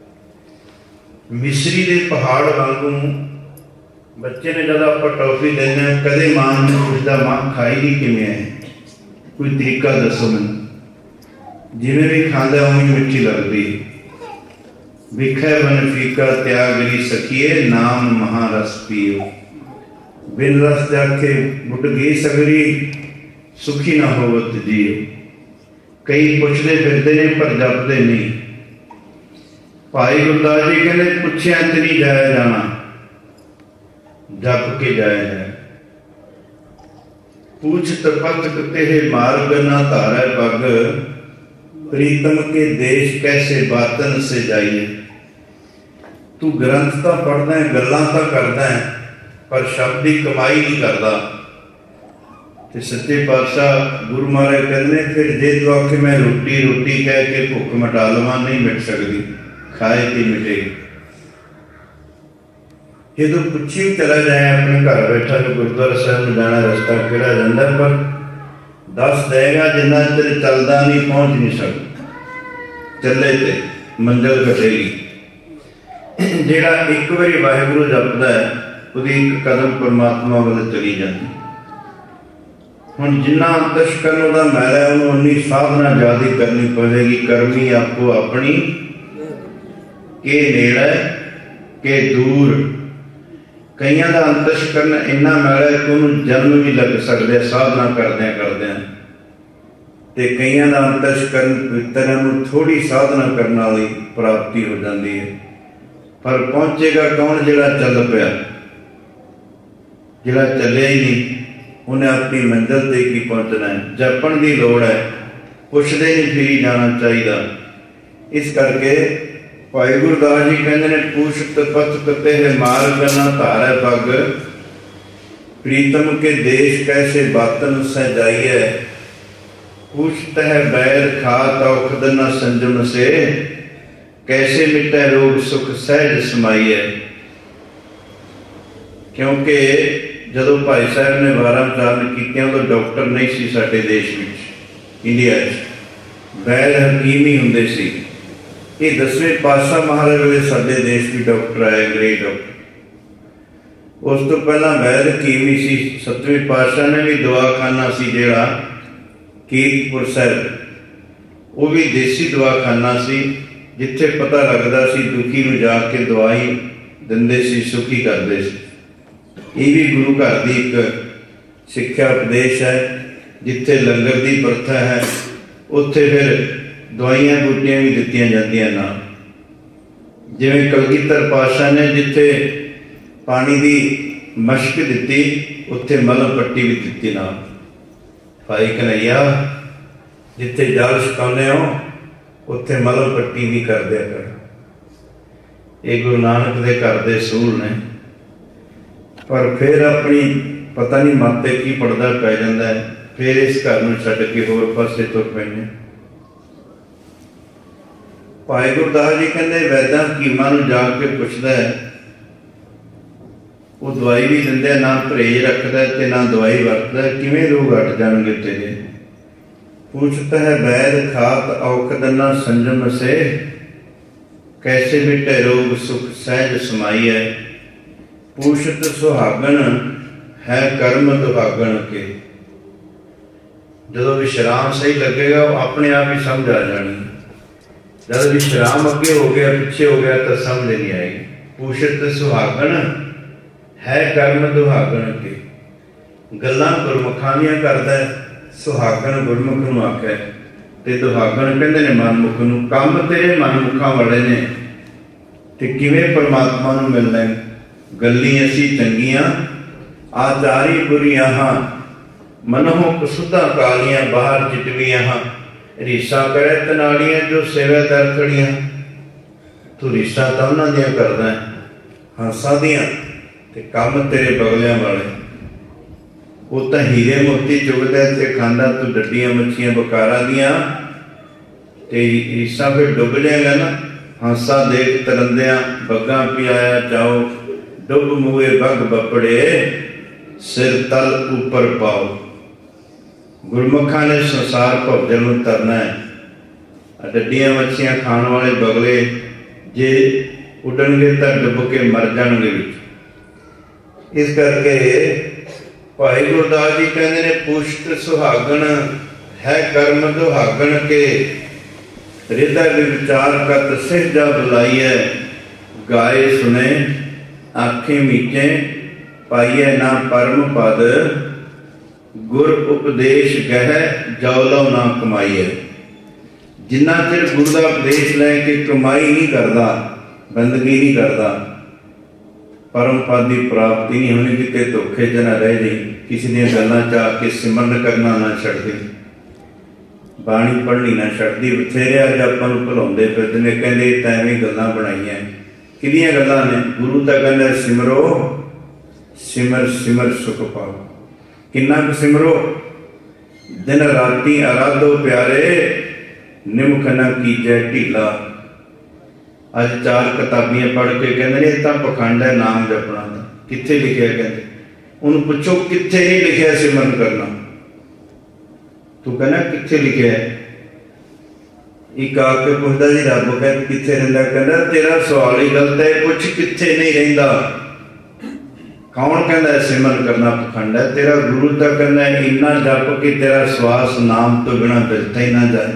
मिश्री के पहाड़ वांगू बच्चे ने जब आप टॉफी देने कदे मां ने पुछदा मां खाई नहीं किवें है, कोई तरीका दसो मैनूं। जिवें भी खांदा उवें मिठी लगदी। विखै बन फीका त्यागरी सखिए नाम महारस पियो, बिन रस जाके बुट गई सगरी सुखी ना होवत जियो। कई पुछदे फिरदे ने पर जपदे नहीं। भाई गुरदास जी कहते पुछया ते नहीं जाया जाना, जप के जाया है। पूछ तपत तेहे मार्ग ना धारै पग, प्रीतम के देश कैसे बातन से जाइए। तू ग्रंथ तो पढ़दा है, गल्लां तो करदा है, पर शब्द की कमाई नहीं करता। तो सच्चे पातशाह गुरु महाराज कहते फिर जे तू आखे मैं रोटी रोटी कह के भुख मिटा लवां, नहीं मिट सकती, खाए की मिटेगी। जो पुछी चला जाए अपने घर बैठा तो गुरुद्वारा साहब में जाना रास्ता किहड़ा जांदा, पर दस देगा जिन्ना चर चलदा नहीं पहुँच नहीं सकता, चले ते मंजिल घटेगी। जिहड़ा एक बारी वाहिगुरू जपदा है उसदी एक कदम परमात्मा वाल चली जाती। ਹੁਣ जिन्ना अंतशकरण ਉਹਦਾ मैल है ਉਹਨੂੰ उन्नी साधना ज़्यादा करनी पवेगी। करमी आपको अपनी के नेड़े के दूर। कईयां दा अंतशकरण इन्ना मैल है कि उन्होंने जन्म भी लग सकते साधना करदे करदे, ते कईयां दा अंतशकरण पवित्र है, उन्होंने थोड़ी साधना करने वाली प्राप्ति हो जाती है। पर पहुंचेगा कौन जिहड़ा चल पिया, जिहड़ा चलिया ही नहीं उन्हें अपनी मंजिल ते की पहुंचना है। जपण की लोड़ है, पुछदे नहीं फिरी जाना चाहिए। इस करके भाई गुरदास जी कहते हैं पूछत पथ कते है मार्ग न धारै पग, प्रीतम के देश कैसे बातन सह जाइए। पूछत है बैर खात औखद न संजम से, कैसे मिटे रोग सुख सहज समाइए। क्योंकि जदों भाई साहब ने वारां चारण कीतियां तो डॉक्टर नहीं सी साडे देश विच, इंडिया बैल हकीम ही हुंदे सी। ये दसवें पातशाह महाराज वाले साडे देश भी डॉक्टर आए, अंग्रेज डॉक्टर। उस तो पहला बैल हकीम ही सी। सतवें पातशाह ने भी दवाखाना सी जिहड़ा कीरतपुर साहिब, वो भी देसी दवाखाना सी, जिथे पता लगता सी दुखी नूं जाके दवाई दिंदे सी, सुखी करदे सी। ये भी गुरु घर की एक सिक्ख्या उपदेश है। जिथे लंगर की प्रथा है उत्थे फिर दवाइयां बूटियां भी दित्तियां जांदियां ना। जिवें कलगीधर पातशाह ने जिथे पानी की मशक दित्ती उत्थे मलम पट्टी भी दित्ती ना। भाई कन्हैया जिथे जल छकाउने हो उत्थे मलम पट्टी भी कर दिया कर। ये गुरु नानक दे घर दे सूल ने। पर फिर अपनी पता नहीं माते की पड़दा पै जाता है, फिर इस घर में छड्ड के होर पासे तुर पैने। भाई गुरदास जी कहते वैद्यां हकीमां नूं जाके पुछदा है, वो दवाई भी दिंदे, ना परहेज रखदा ते ना दवाई वरतदा, किवें रोग हट जाणगे तेरे। पूछता है वैद खात औखद न संजम से, कैसे मिटे रोग सुख सहज समाइए। पूछत सुहागन है कर्म दुहागन के। जदों विश्राम सही लगेगा वो अपने आप ही समझ आ जानी। जब विश्राम अगे हो गया पीछे हो गया तो समझ नहीं आएगी। पूछत सुहागन है कर्म दुहागन के। गल्लां गुरमुखां दियां करदा है, सुहागन गुरमुख नूं आखे ते दुहागन कहंदे ने मनमुख नूं। काम तेरे मनमुखां वाले ने ते किवें परमात्मा नूं मिलना है। गल्ली असी चंगियां आचारी बुरियां हाँ, मनों कसुदा कालियां बाहर चिटवियां हाँ। रीसा करे तनालियां जो सेवे दर खड़ियां। तू रीसा तो उन्हां दियां करदा है, हंसा दियां ते काम तेरे बगलियां वाले। वो तो हीरे मोती चुगदा ते खांदा तू डड्डियां मच्छियां बकारा दियां। ते रीसा फिर डुब जाएगा ना। हंसा देख तरंदियां बग्गा पियाया चाओ, डुब मुए बग बपड़े सिर तल ऊपर पाओ। गुरमुखा ने संसार भवजल में तरना है। डड्डियां मच्छियां खाने वाले बगले जे उड़नगे तो डुब के मर जाएंगे। इस करके भाई गुरदास जी कहते ने पुष्ट सुहागन है कर्म दुहागन के। हृदय विचार कत सहजा बुलाइए, गाए सुने आखे मीचे पाइए ना परम पद। गुर उपदेश गह जौलो ना कमाइए। जिन्ना चिर गुरु का उपदेश लैके कमाई नहीं करता, बंदगी नहीं करता, परम पद की प्राप्ति नहीं होनी। किते धोखे च ना रह जाए, किसी दी गल्लां च आके सिमरन करना ना छड्ड दे, बाणी पढ़नी ना छड्ड दी। बथेरे अज आपां नूं भुलाउंदे फिरदे ने, कहंदे तां एवें गल्लां बनाईआं। किहदियां गल्लां ने? गुरु तां कहंदा सिमरो सिमर सिमर सुख पाओ। किन्ना क सिमरो? दिन राती आराधो प्यारे, निमख न कीजै ढीला। अज चार किताबियां पढ़ के कहते ने तां पखंड है नाम जपना दा। कित्थे लिखिआ? कहते उन्होंने पुछो कित्थे नहीं लिखिआ सिमरन करना। तू कहना कित्थे लिखिआ है? एक आके पुछदा जी रब कहते कित्थे रहिंदा? कहंदा तेरा सवाल ही गलत है, पुछ कित्थे नहीं रहिंदा। कौन कहता सिमरन करना पखंड है? तेरा गुरु तो कहता इन्ना जप कि तेरा श्वास नाम तो बिना बिरता ही ना जाए।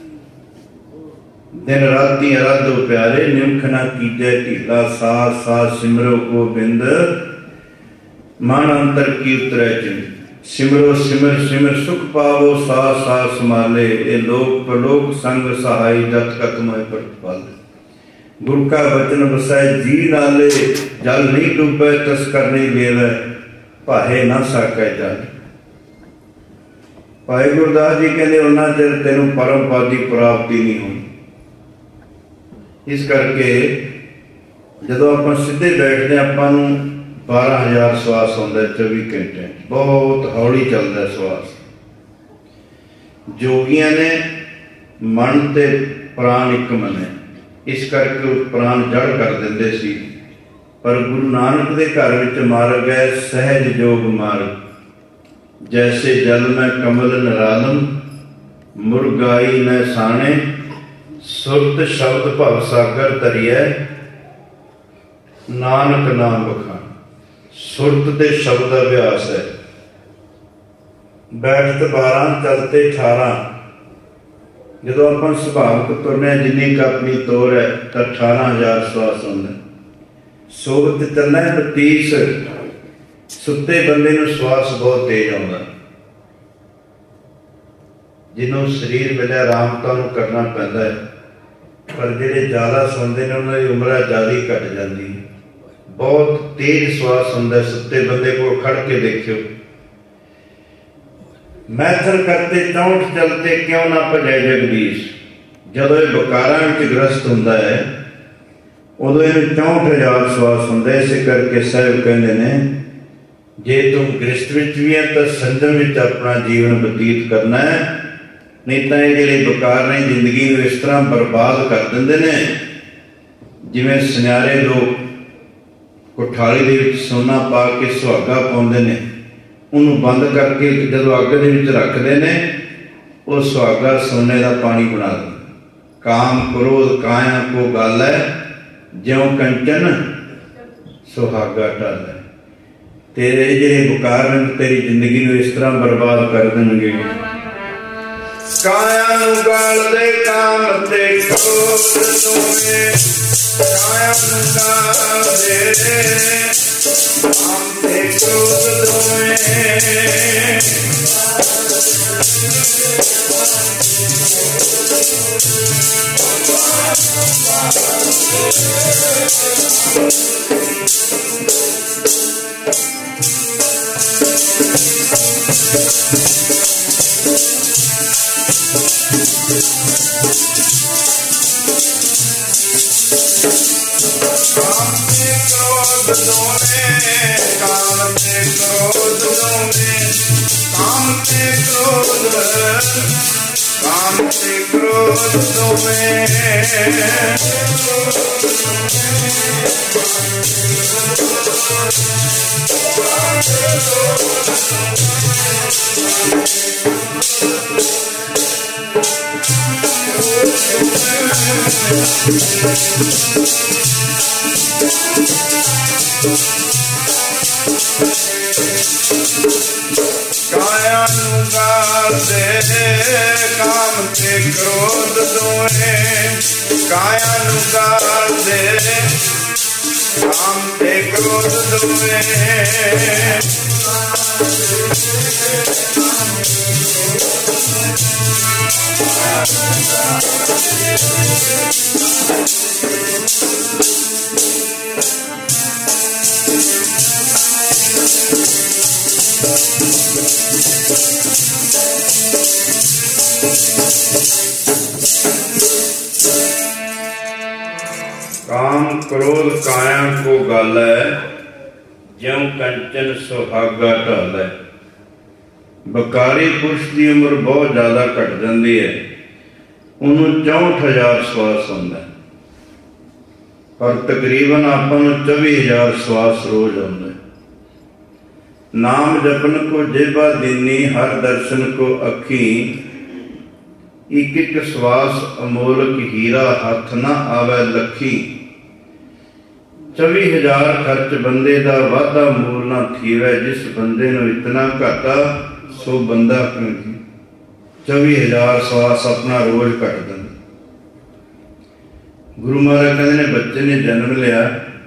दिन राती आराधो प्यारे निमख ना कीजे ढीला, सा सा सिमरो गोबिंद मन अंतर की उतरे चिंत। सिमरो सिमर सिमर सुख पावो, सा सा समाले ए लोक प्रलोक संग सहाय जत कतमय प्रतिपाले। गुरु का वचन बसाए जी नाले, जल नहीं डूबे तस्कर नहीं लेवे, भाहे ना साके जल। भाई गुरदास जी कहते उन्ना चिर तेनों परम पद की प्राप्ति नहीं होनी। इस करके जदों आपां सीधे बैठते आपां नूं बारह हजार श्वास आउंदा चौबी घंटे, बहुत हौली चलता श्वास। जोगियां ने मन ते प्राण एक मने, इस करके प्राण जड़ कर देंदे सी। पर गुरु नानक दे घर विच मार्ग है सहज जोग मार्ग। जैसे जल में कमल निरालम, मुरगाई न साणे, सुरत शब्द भव सागर तरिए, नानक नाम बखान। सुरत दे शब्द का अभ्यास है। बैठत बारह चलते अठारह। जो अपन सुभावक तुरने जिन्नी क अपनी तोर है तो अठारह हजार श्वास आउंदा। सोबत चलना है बत्तीस। सुते बंदे नूं श्वास बहुत तेज आउंदा। जिन्हों शरीर मिले आराम तो उन्होंने करना पैंदा है, पर जिहड़े ज़्यादा सौंदे ने उन्हां दी उम्र ज़्यादा ही घट जाती है। बहुत तेज श्वास हुंदा। सुते बंदे को खड़ के देखियो। मैथर करते चौंठ चलते क्यों ना भजे जगदीश। जदों ये बकारां विच ग्रस्त हुंदा है उदों इहनूं चौंठ हजार श्वास हुंदा। इस करके साहिब कहंदे ने जे तुम गृहस्थ विच भी है तो संजम विच अपना जीवन बतीत करना है, नहीं तो ये जिहड़े बकार ने जिंदगी नूं इस तरह बर्बाद कर दिंदे ने जिवें सुन्यारे लोग कोठाली दे विच सोना पा के सुहागा पाउंदे ने, उन्होंने बंद करके जदों अग दे विच रखदे ने वो सुहागा सोने का पानी बना दे। काम क्रोध काया को गल है, ज्यों कंचन सुहागा टल है। तेरे जिहड़े बुकार ने तेरी जिंदगी नूं इस तरह बर्बाद कर देंगे। काया नूं गल दे काम ते क्रोध दोवें, काया नूं गल दे काम ते क्रोध दोवें। काम ते क्रोध दोवें, काम ते क्रोध दोवें, काम ते क्रोध, काम ते क्रोध दोवें। काया नूं गल दे काम ते क्रोध दोवें, काया नूं गल दे काम ते क्रोध दोवें। काम क्रोध काया को गल है, ज्यों कंचन सुहागा ढल है। बकारी पुरुष की उम्र बहुत ज्यादा घट जाती है, उन्होंने चौंठ हजार श्वास आउंदा, पर तकरीबन आपां नूं चौबी हजार श्वास रोज आउंदा। नाम जपन को जिह्वा दीनी, हर दर्शन को अखी, एक एक श्वास अमोलक हीरा, हाथ ना आवे लखी। चौबी हजार खर्च बंदे दा वाधा मूल ना थीवै, जिस बंदे नूं इतना घाटा सो बंदा क्यों थी। चौबी हजार श्वास अपना रोज घट दिंदा। गुरु महाराज कहते ने बच्चे ने जन्म लिया,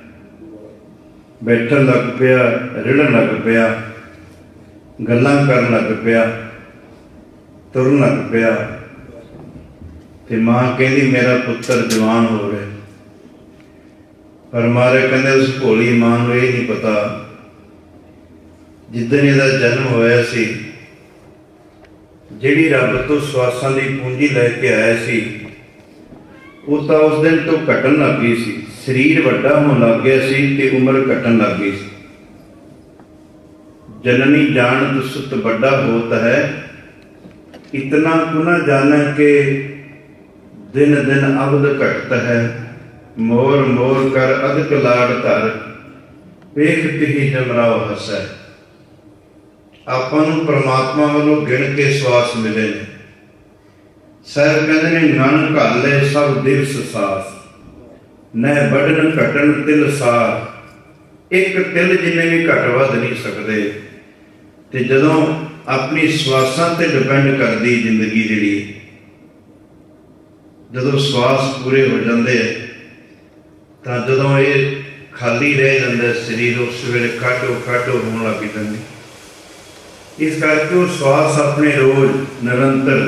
बैठन लग पिया, रिड़न लग पिया, गल्लां करन लग पिया, तुरन लग पिया, ते मां कहती मेरा पुत्र जवान हो गया। पर महाराज कहते उस भोली मां नूं ये नहीं पता जिदन इहदा जन्म होया सी, जिहड़ी रब तो श्वासां दी पूंजी लैके आया सी, वो तो उस दिन तो घटन लग गई सी। शरीर वड्डा होण लग गया सी ते उम्र घटन लग गई सी। जननी जान सुत बड़ा होता है, इतना को न जाने के दिन दिन अवध घटता है। मोर मोर कर अधक लाड़ धर, वेखत ही जमराओ हसै। आपां नूं परमात्मा वालों गिण के श्वास मिले ने। साहिब कहते ने नन घाले सब दिवस सास, न बढ़न घटन तिल सार। एक तिल जिन्ने भी घट वध नहीं सकते। ते जदों अपनी श्वासां ते डिपेंड करदी जिंदगी जिहड़ी, जदों श्वास पूरे हो जाते हैं तो जदों ये खाली रह जाता शरीर, उस वेले काटो काटो होने लग जाती। इस करके वो श्वास अपने रोज निरंतर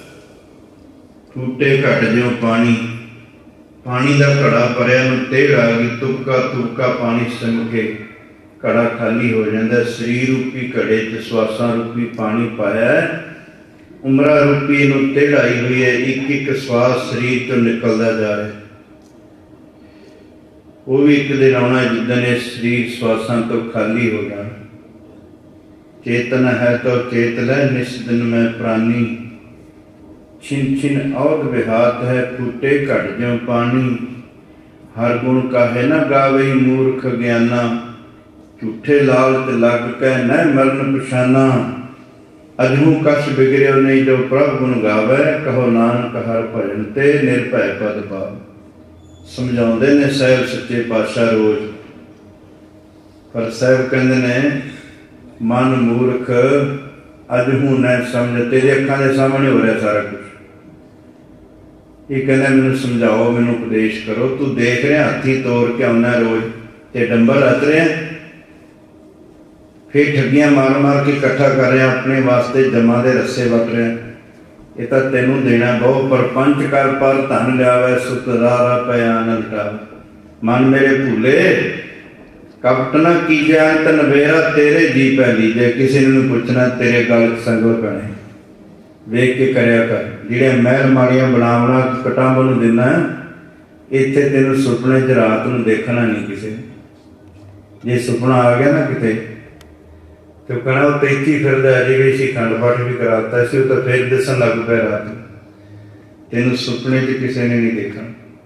टूटे घट जो पानी, पानी का घड़ा भरिया नूं तेड़ आ गई, तुपका तुपका पानी सिम के घड़ा खाली हो जाता। शरीर रूपी घड़े च श्वासां रूपी पानी पाया, उमरा रूपी इनू तेड़ आई हुई है। एक एक श्वास शरीर तो निकलता जा रहा है। वो भी एक दिन आना जिदन शरीर श्वासां तो खाली हो जाना। चेतन है तो चेत लै, निस दिन में प्राणी, छिन छिन औध विहात है, फूटे घट ज्यों पानी। हर गुण काहे न गावे मूर्ख ज्ञाना, झूठे लालच लग कै न मरण पछाना। अजहू कछ बिगड़ियो नहीं जो प्रभ गुण गावे, कहो नानक हर भजन ते निर्भय पद पावे। समझाते ने साहिब सच्चे पातशाह रोज। पर साहिब कहते ने मन मूर्ख अजहू न समझ, तेरे अखां के सामने हो रहा सारा कुछ। ये कहना मैनू समझाओ, मैनू उपदेश करो। तू देख रहा हाथी तोड़ के आना रोज ते डंबर रच रहा, फिर ठगियां मार मार के इकट्ठा कर रहा, अपने वास्ते जमा दे रस्से वट रहा। ये तो तेनू देना बहु, पर पंच कर पर धन लियावे, सुत रारा पया न लटावे। मन मेरे भूले कपट न कीजिया, अंत नवेरा तेरे जी पै लीजे। किसी ने पूछना तेरे गल संगल पैने, वेख के करया कर। जिहड़े महल माड़ियां बना बना कटांब नूं दिना, इत्थे तेनू सुपने च रात नूं देखना नहीं किसी। जे सुपना आ गया ना किते तो कहना वो तेती फिरदा, अजे भी सी खंड पाठ भी कराता सी, तो फिर दसन लग पे रात तेन सुपने च किसी ने नहीं देखा।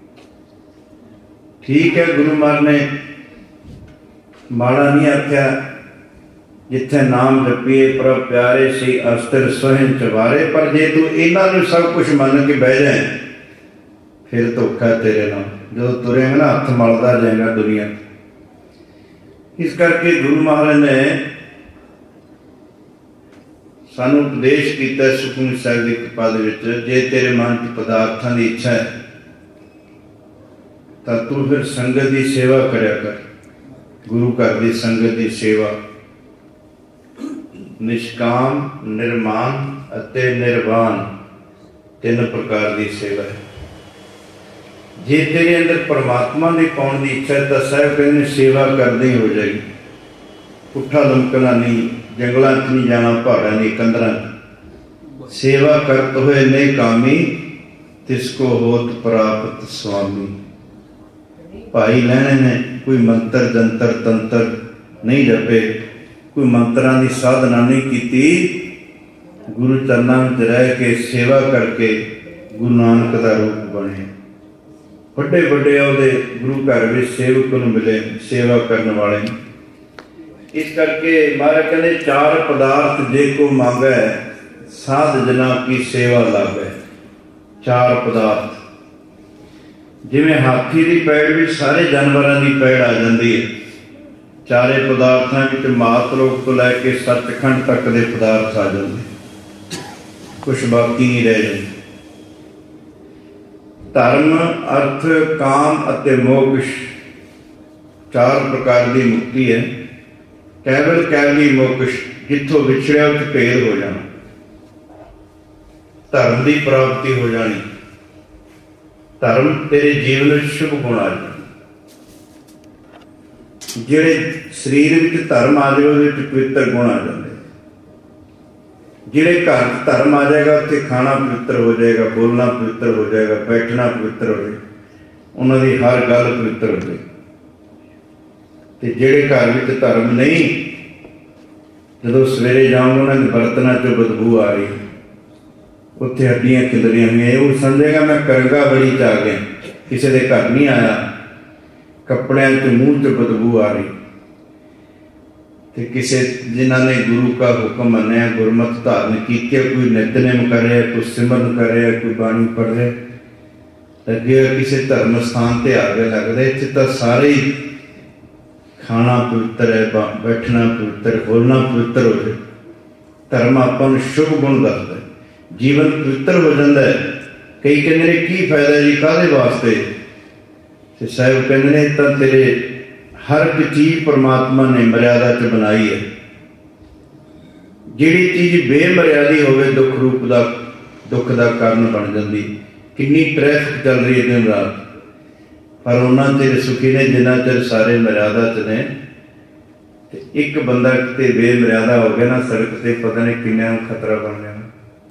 ठीक है, गुरु महाराज ने माड़ा नहीं आख्या। जिथे नाम जपीए प्रभ प्यारे सी, अस्त्र सोहन चवारे। पर जे तू इन्हों सब कुछ मन के बह जाए, फिर धोखा तेरे नाल। जो तुरेगा ना हथ मलदा जाएगा दुनिया। इस करके गुरु महाराज ने सानू उपदेश किया सुखमनी साहिब की कृपा दे विच, जे तेरे मन च पदार्थां की इच्छा है तो तू फिर संगत की सेवा करया कर। गुरु घर की संगत की सेवा निष्काम, निर्माण अते निर्वाण तीन प्रकार की सेवा है। जे तेरे अंदर परमात्मा की पाउण की इच्छा है तो साहिब कहते सेवा करदे ही हो जाएगी। पुट्ठा लमकना नहीं, जंगलों च नहीं जाना, पहाड़ों की कंदरां। सेवा करत हुए नहीं कामी, तिसको होत प्राप्त स्वामी। भाई लैने ने कोई मंत्र जंतर तंत्र नहीं जपे, कोई मंत्रां की साधना नहीं की, गुरु चरणों में रह के सेवा करके गुरु नानक का रूप बने। बड़े बड़े ਉਹਦੇ गुरु घर में सेवक नूं मिले, सेवा करने वाले। इस करके महाराज कहते चार पदार्थ जे को मांगे, साध जना की सेवा लागे। चार पदार्थ जिवें हाथी की पैड़ भी सारे जानवरों की पैड़ आ जाती है। चारे पदार्थों विच मात लोक तो लैके सचखंड तक के पदार्थ आ जाते, कुछ बाकी नहीं रह जाते। धर्म, अर्थ, काम अते मोक्ष चार प्रकार की मुक्ति है। कैवल कैवली मोक्ष, जिथों विछड़िया उत ढेर हो जाना, धर्म की प्राप्ति हो जानी। धर्म तेरे जीवन में शुभ गुण आ जाए। जिहड़े शरीर में धर्म आ जाए उहदे विच पवित्र गुण आ जाते। जिहड़े घर धर्म आ जाएगा उत्थे खाना पवित्र हो जाएगा, बोलना पवित्र हो जाएगा, बैठना पवित्र हो जाएगा, उन्हां दी हर गल पवित्र हो जाएगी। ते जिहड़े घर विच धर्म नहीं, जदों सवेरे जाओगे उन्हां दे बर्तनां चों बदबू आ रही, उत्थे हड्डियां खिलरियां हुई, वो समझेगा मैं करंगा बड़ी च आ गया, किसी के घर नहीं आया, कपड़ियां च मूँह च बदबू आ रही। तो किसी जिन्हों ने गुरु का हुक्म मन्या, गुरमत धारण की, कोई नितनेम कर रहा, कोई सिमरन कर रहा, कोई बाणी पढ़ रहा, लगे किसी धर्म स्थान पर आ गए, लगता इतने तो सारे ही खाना पवित्र है, बैठना पवित्र, बोलना पवित्र हो जाए। धर्म आपां नूं शुभ गुण दसदा है, जीवन पवित्र हो जाता है। कई कहते हैं की फायदा जी, काहदे वास्ते? तो साहब कहते हैं तो तेरे हर एक चीज़ परमात्मा ने मर्यादा च बनाई है। जिहड़ी चीज़ बेमर्यादी होवे दुख रूप का दुख का कारण बन जाती। कितनी ट्रैफिक चल रही है दिन रात, पर उन्होंने चिर सुखी ने जिन्ना चिर सारे मर्यादा च ने। एक बंदा किते बेमर्यादा हो गया ना सड़क से, पता नहीं किन्ना खतरा बन जाना।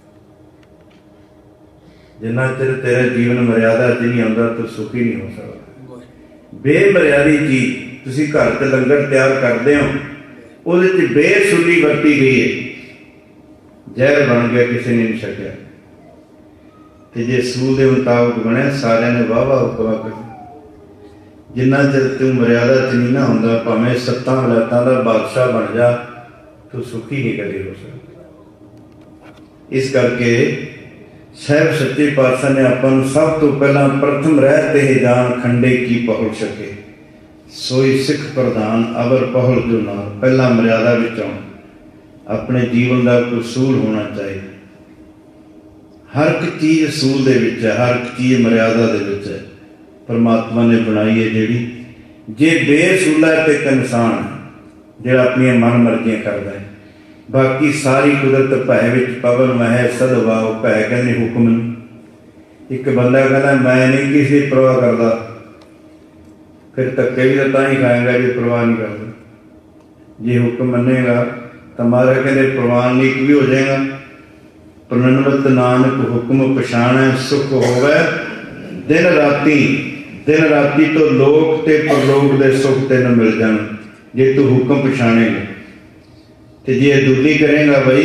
जिन्ना चिर तेरा जीवन मर्यादा च नहीं आता तो सुखी नहीं हो सकता। बेमर्यादी चीज तुसी घर च लंगर तैयार करते हो, उहदे च बेसुली वरती गई है, जहर बन गया, किसी ने नहीं छकिया। तो जे सूल के मुताबिक बने सारे ने वाह वाह हुक्म कर। जिन्ना चिर तू मर्यादा च नहीं ना होंदा, भावें सत्तां वलायतां दा बादशाह बन जा, तू सुखी नहीं कदे हो सकता। इस करके साहब सच्चे पातशाह ने आपां नूं सब तो पहला प्रथम रहते ही जान खंडे की पहुल सके, सोई सिख प्रधान अवर पहुल जो नाल। पहला मर्यादा विच आउण, अपने जीवन का कोई सूल होना चाहिए। हर एक चीज़ असूल दे विच है, हर एक चीज़ मर्यादा दे विच है, परमात्मा ने बनाई है। जिहड़ी जे बेसूला है तो एक इंसान है जिहड़ा अपनी मन मर्जियां करता है। बाकी सारी कुदरत भै विच पवन महै सदवाओ, भै कहने हुक्म नहीं। एक बंदा कहता मैं नहीं किसी परवाह करता, फिर धक्के भी तो ही खाएगा जो परवाह नहीं करता। जे हुक्म मनेगा तो मारा कहते प्रवान लीक भी हो जाएगा। प्रनवत नानक हुक्म पछाणै, सुख होवे दिन राती। दिन राती तो लोक ते परलोक दे सुख तेन मिल जाण जे तू हुक्म पछाणेगा। तो जे दुखी करेगा बई,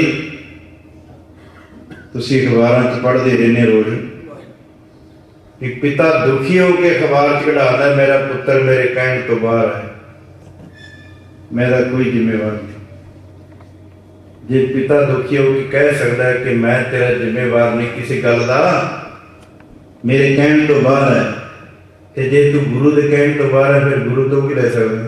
तुसी अखबारां च पढ़ते रहने रोज कि पिता दुखी हो के अखबार च कढ़ाता है मेरा पुत्र मेरे कहण तो बाहर है, मेरा कोई जिम्मेवार नहीं। जे पिता दुखी हो के कह सकता है कि मैं तेरा जिम्मेवार नहीं किसी गल का, मेरे कहण तो बाहर है, तो जे तू गुरु के कहण तो बाहर है फिर गुरु तो भी ले सकता।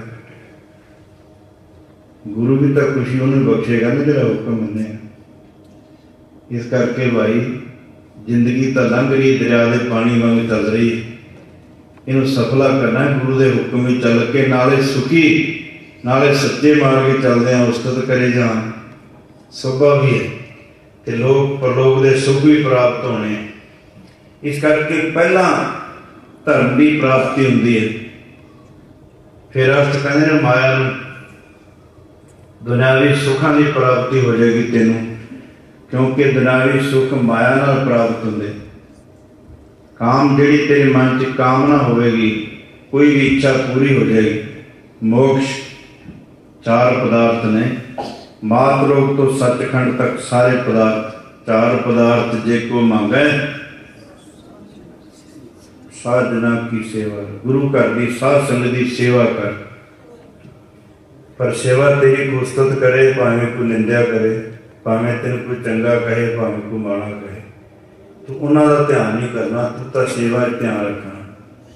गुरु भी तो खुशी उन्हें बख्शेगा ना तेरा हुक्म मनेगा। इस करके भाई जिंदगी तो लंघ रही, दरिया के पानी वांग चल रही है, इनू सफला करना है गुरु के हुक्म में चल के, नाले सुखी नाले सच्चे मार्ग के चलते हैं। उस्तत करे जान शोभा भी है, तो लोग परलोक के सुख भी प्राप्त होने। इस करके पहला धर्म की प्राप्ति होती है, फिर अर्थ कहते हैं माया दुनियावी सुखों की प्राप्ति हो जाएगी तेनों, क्योंकि दुनियावी सुख माया नाल प्राप्त होंगे। काम जिहड़ी तेरे मन च कामना होगी, कोई भी इच्छा पूरी हो जाएगी। मोक्ष चार पदार्थ ने, मात लोक तो सचखंड तक सारे पदार्थ। चार पदार्थ जे को मांगे साधना की सेवा, गुरु घर की साध संगत की सेवा कर। पर सेवा तेरी को स्तुत करे, भावें कोई निंदा करे, भावें तेन कोई चंगा कहे, भावें कोई माड़ा कहे, तो उन्हों का ध्यान नहीं करना, तू तो सेवा ध्यान रखना।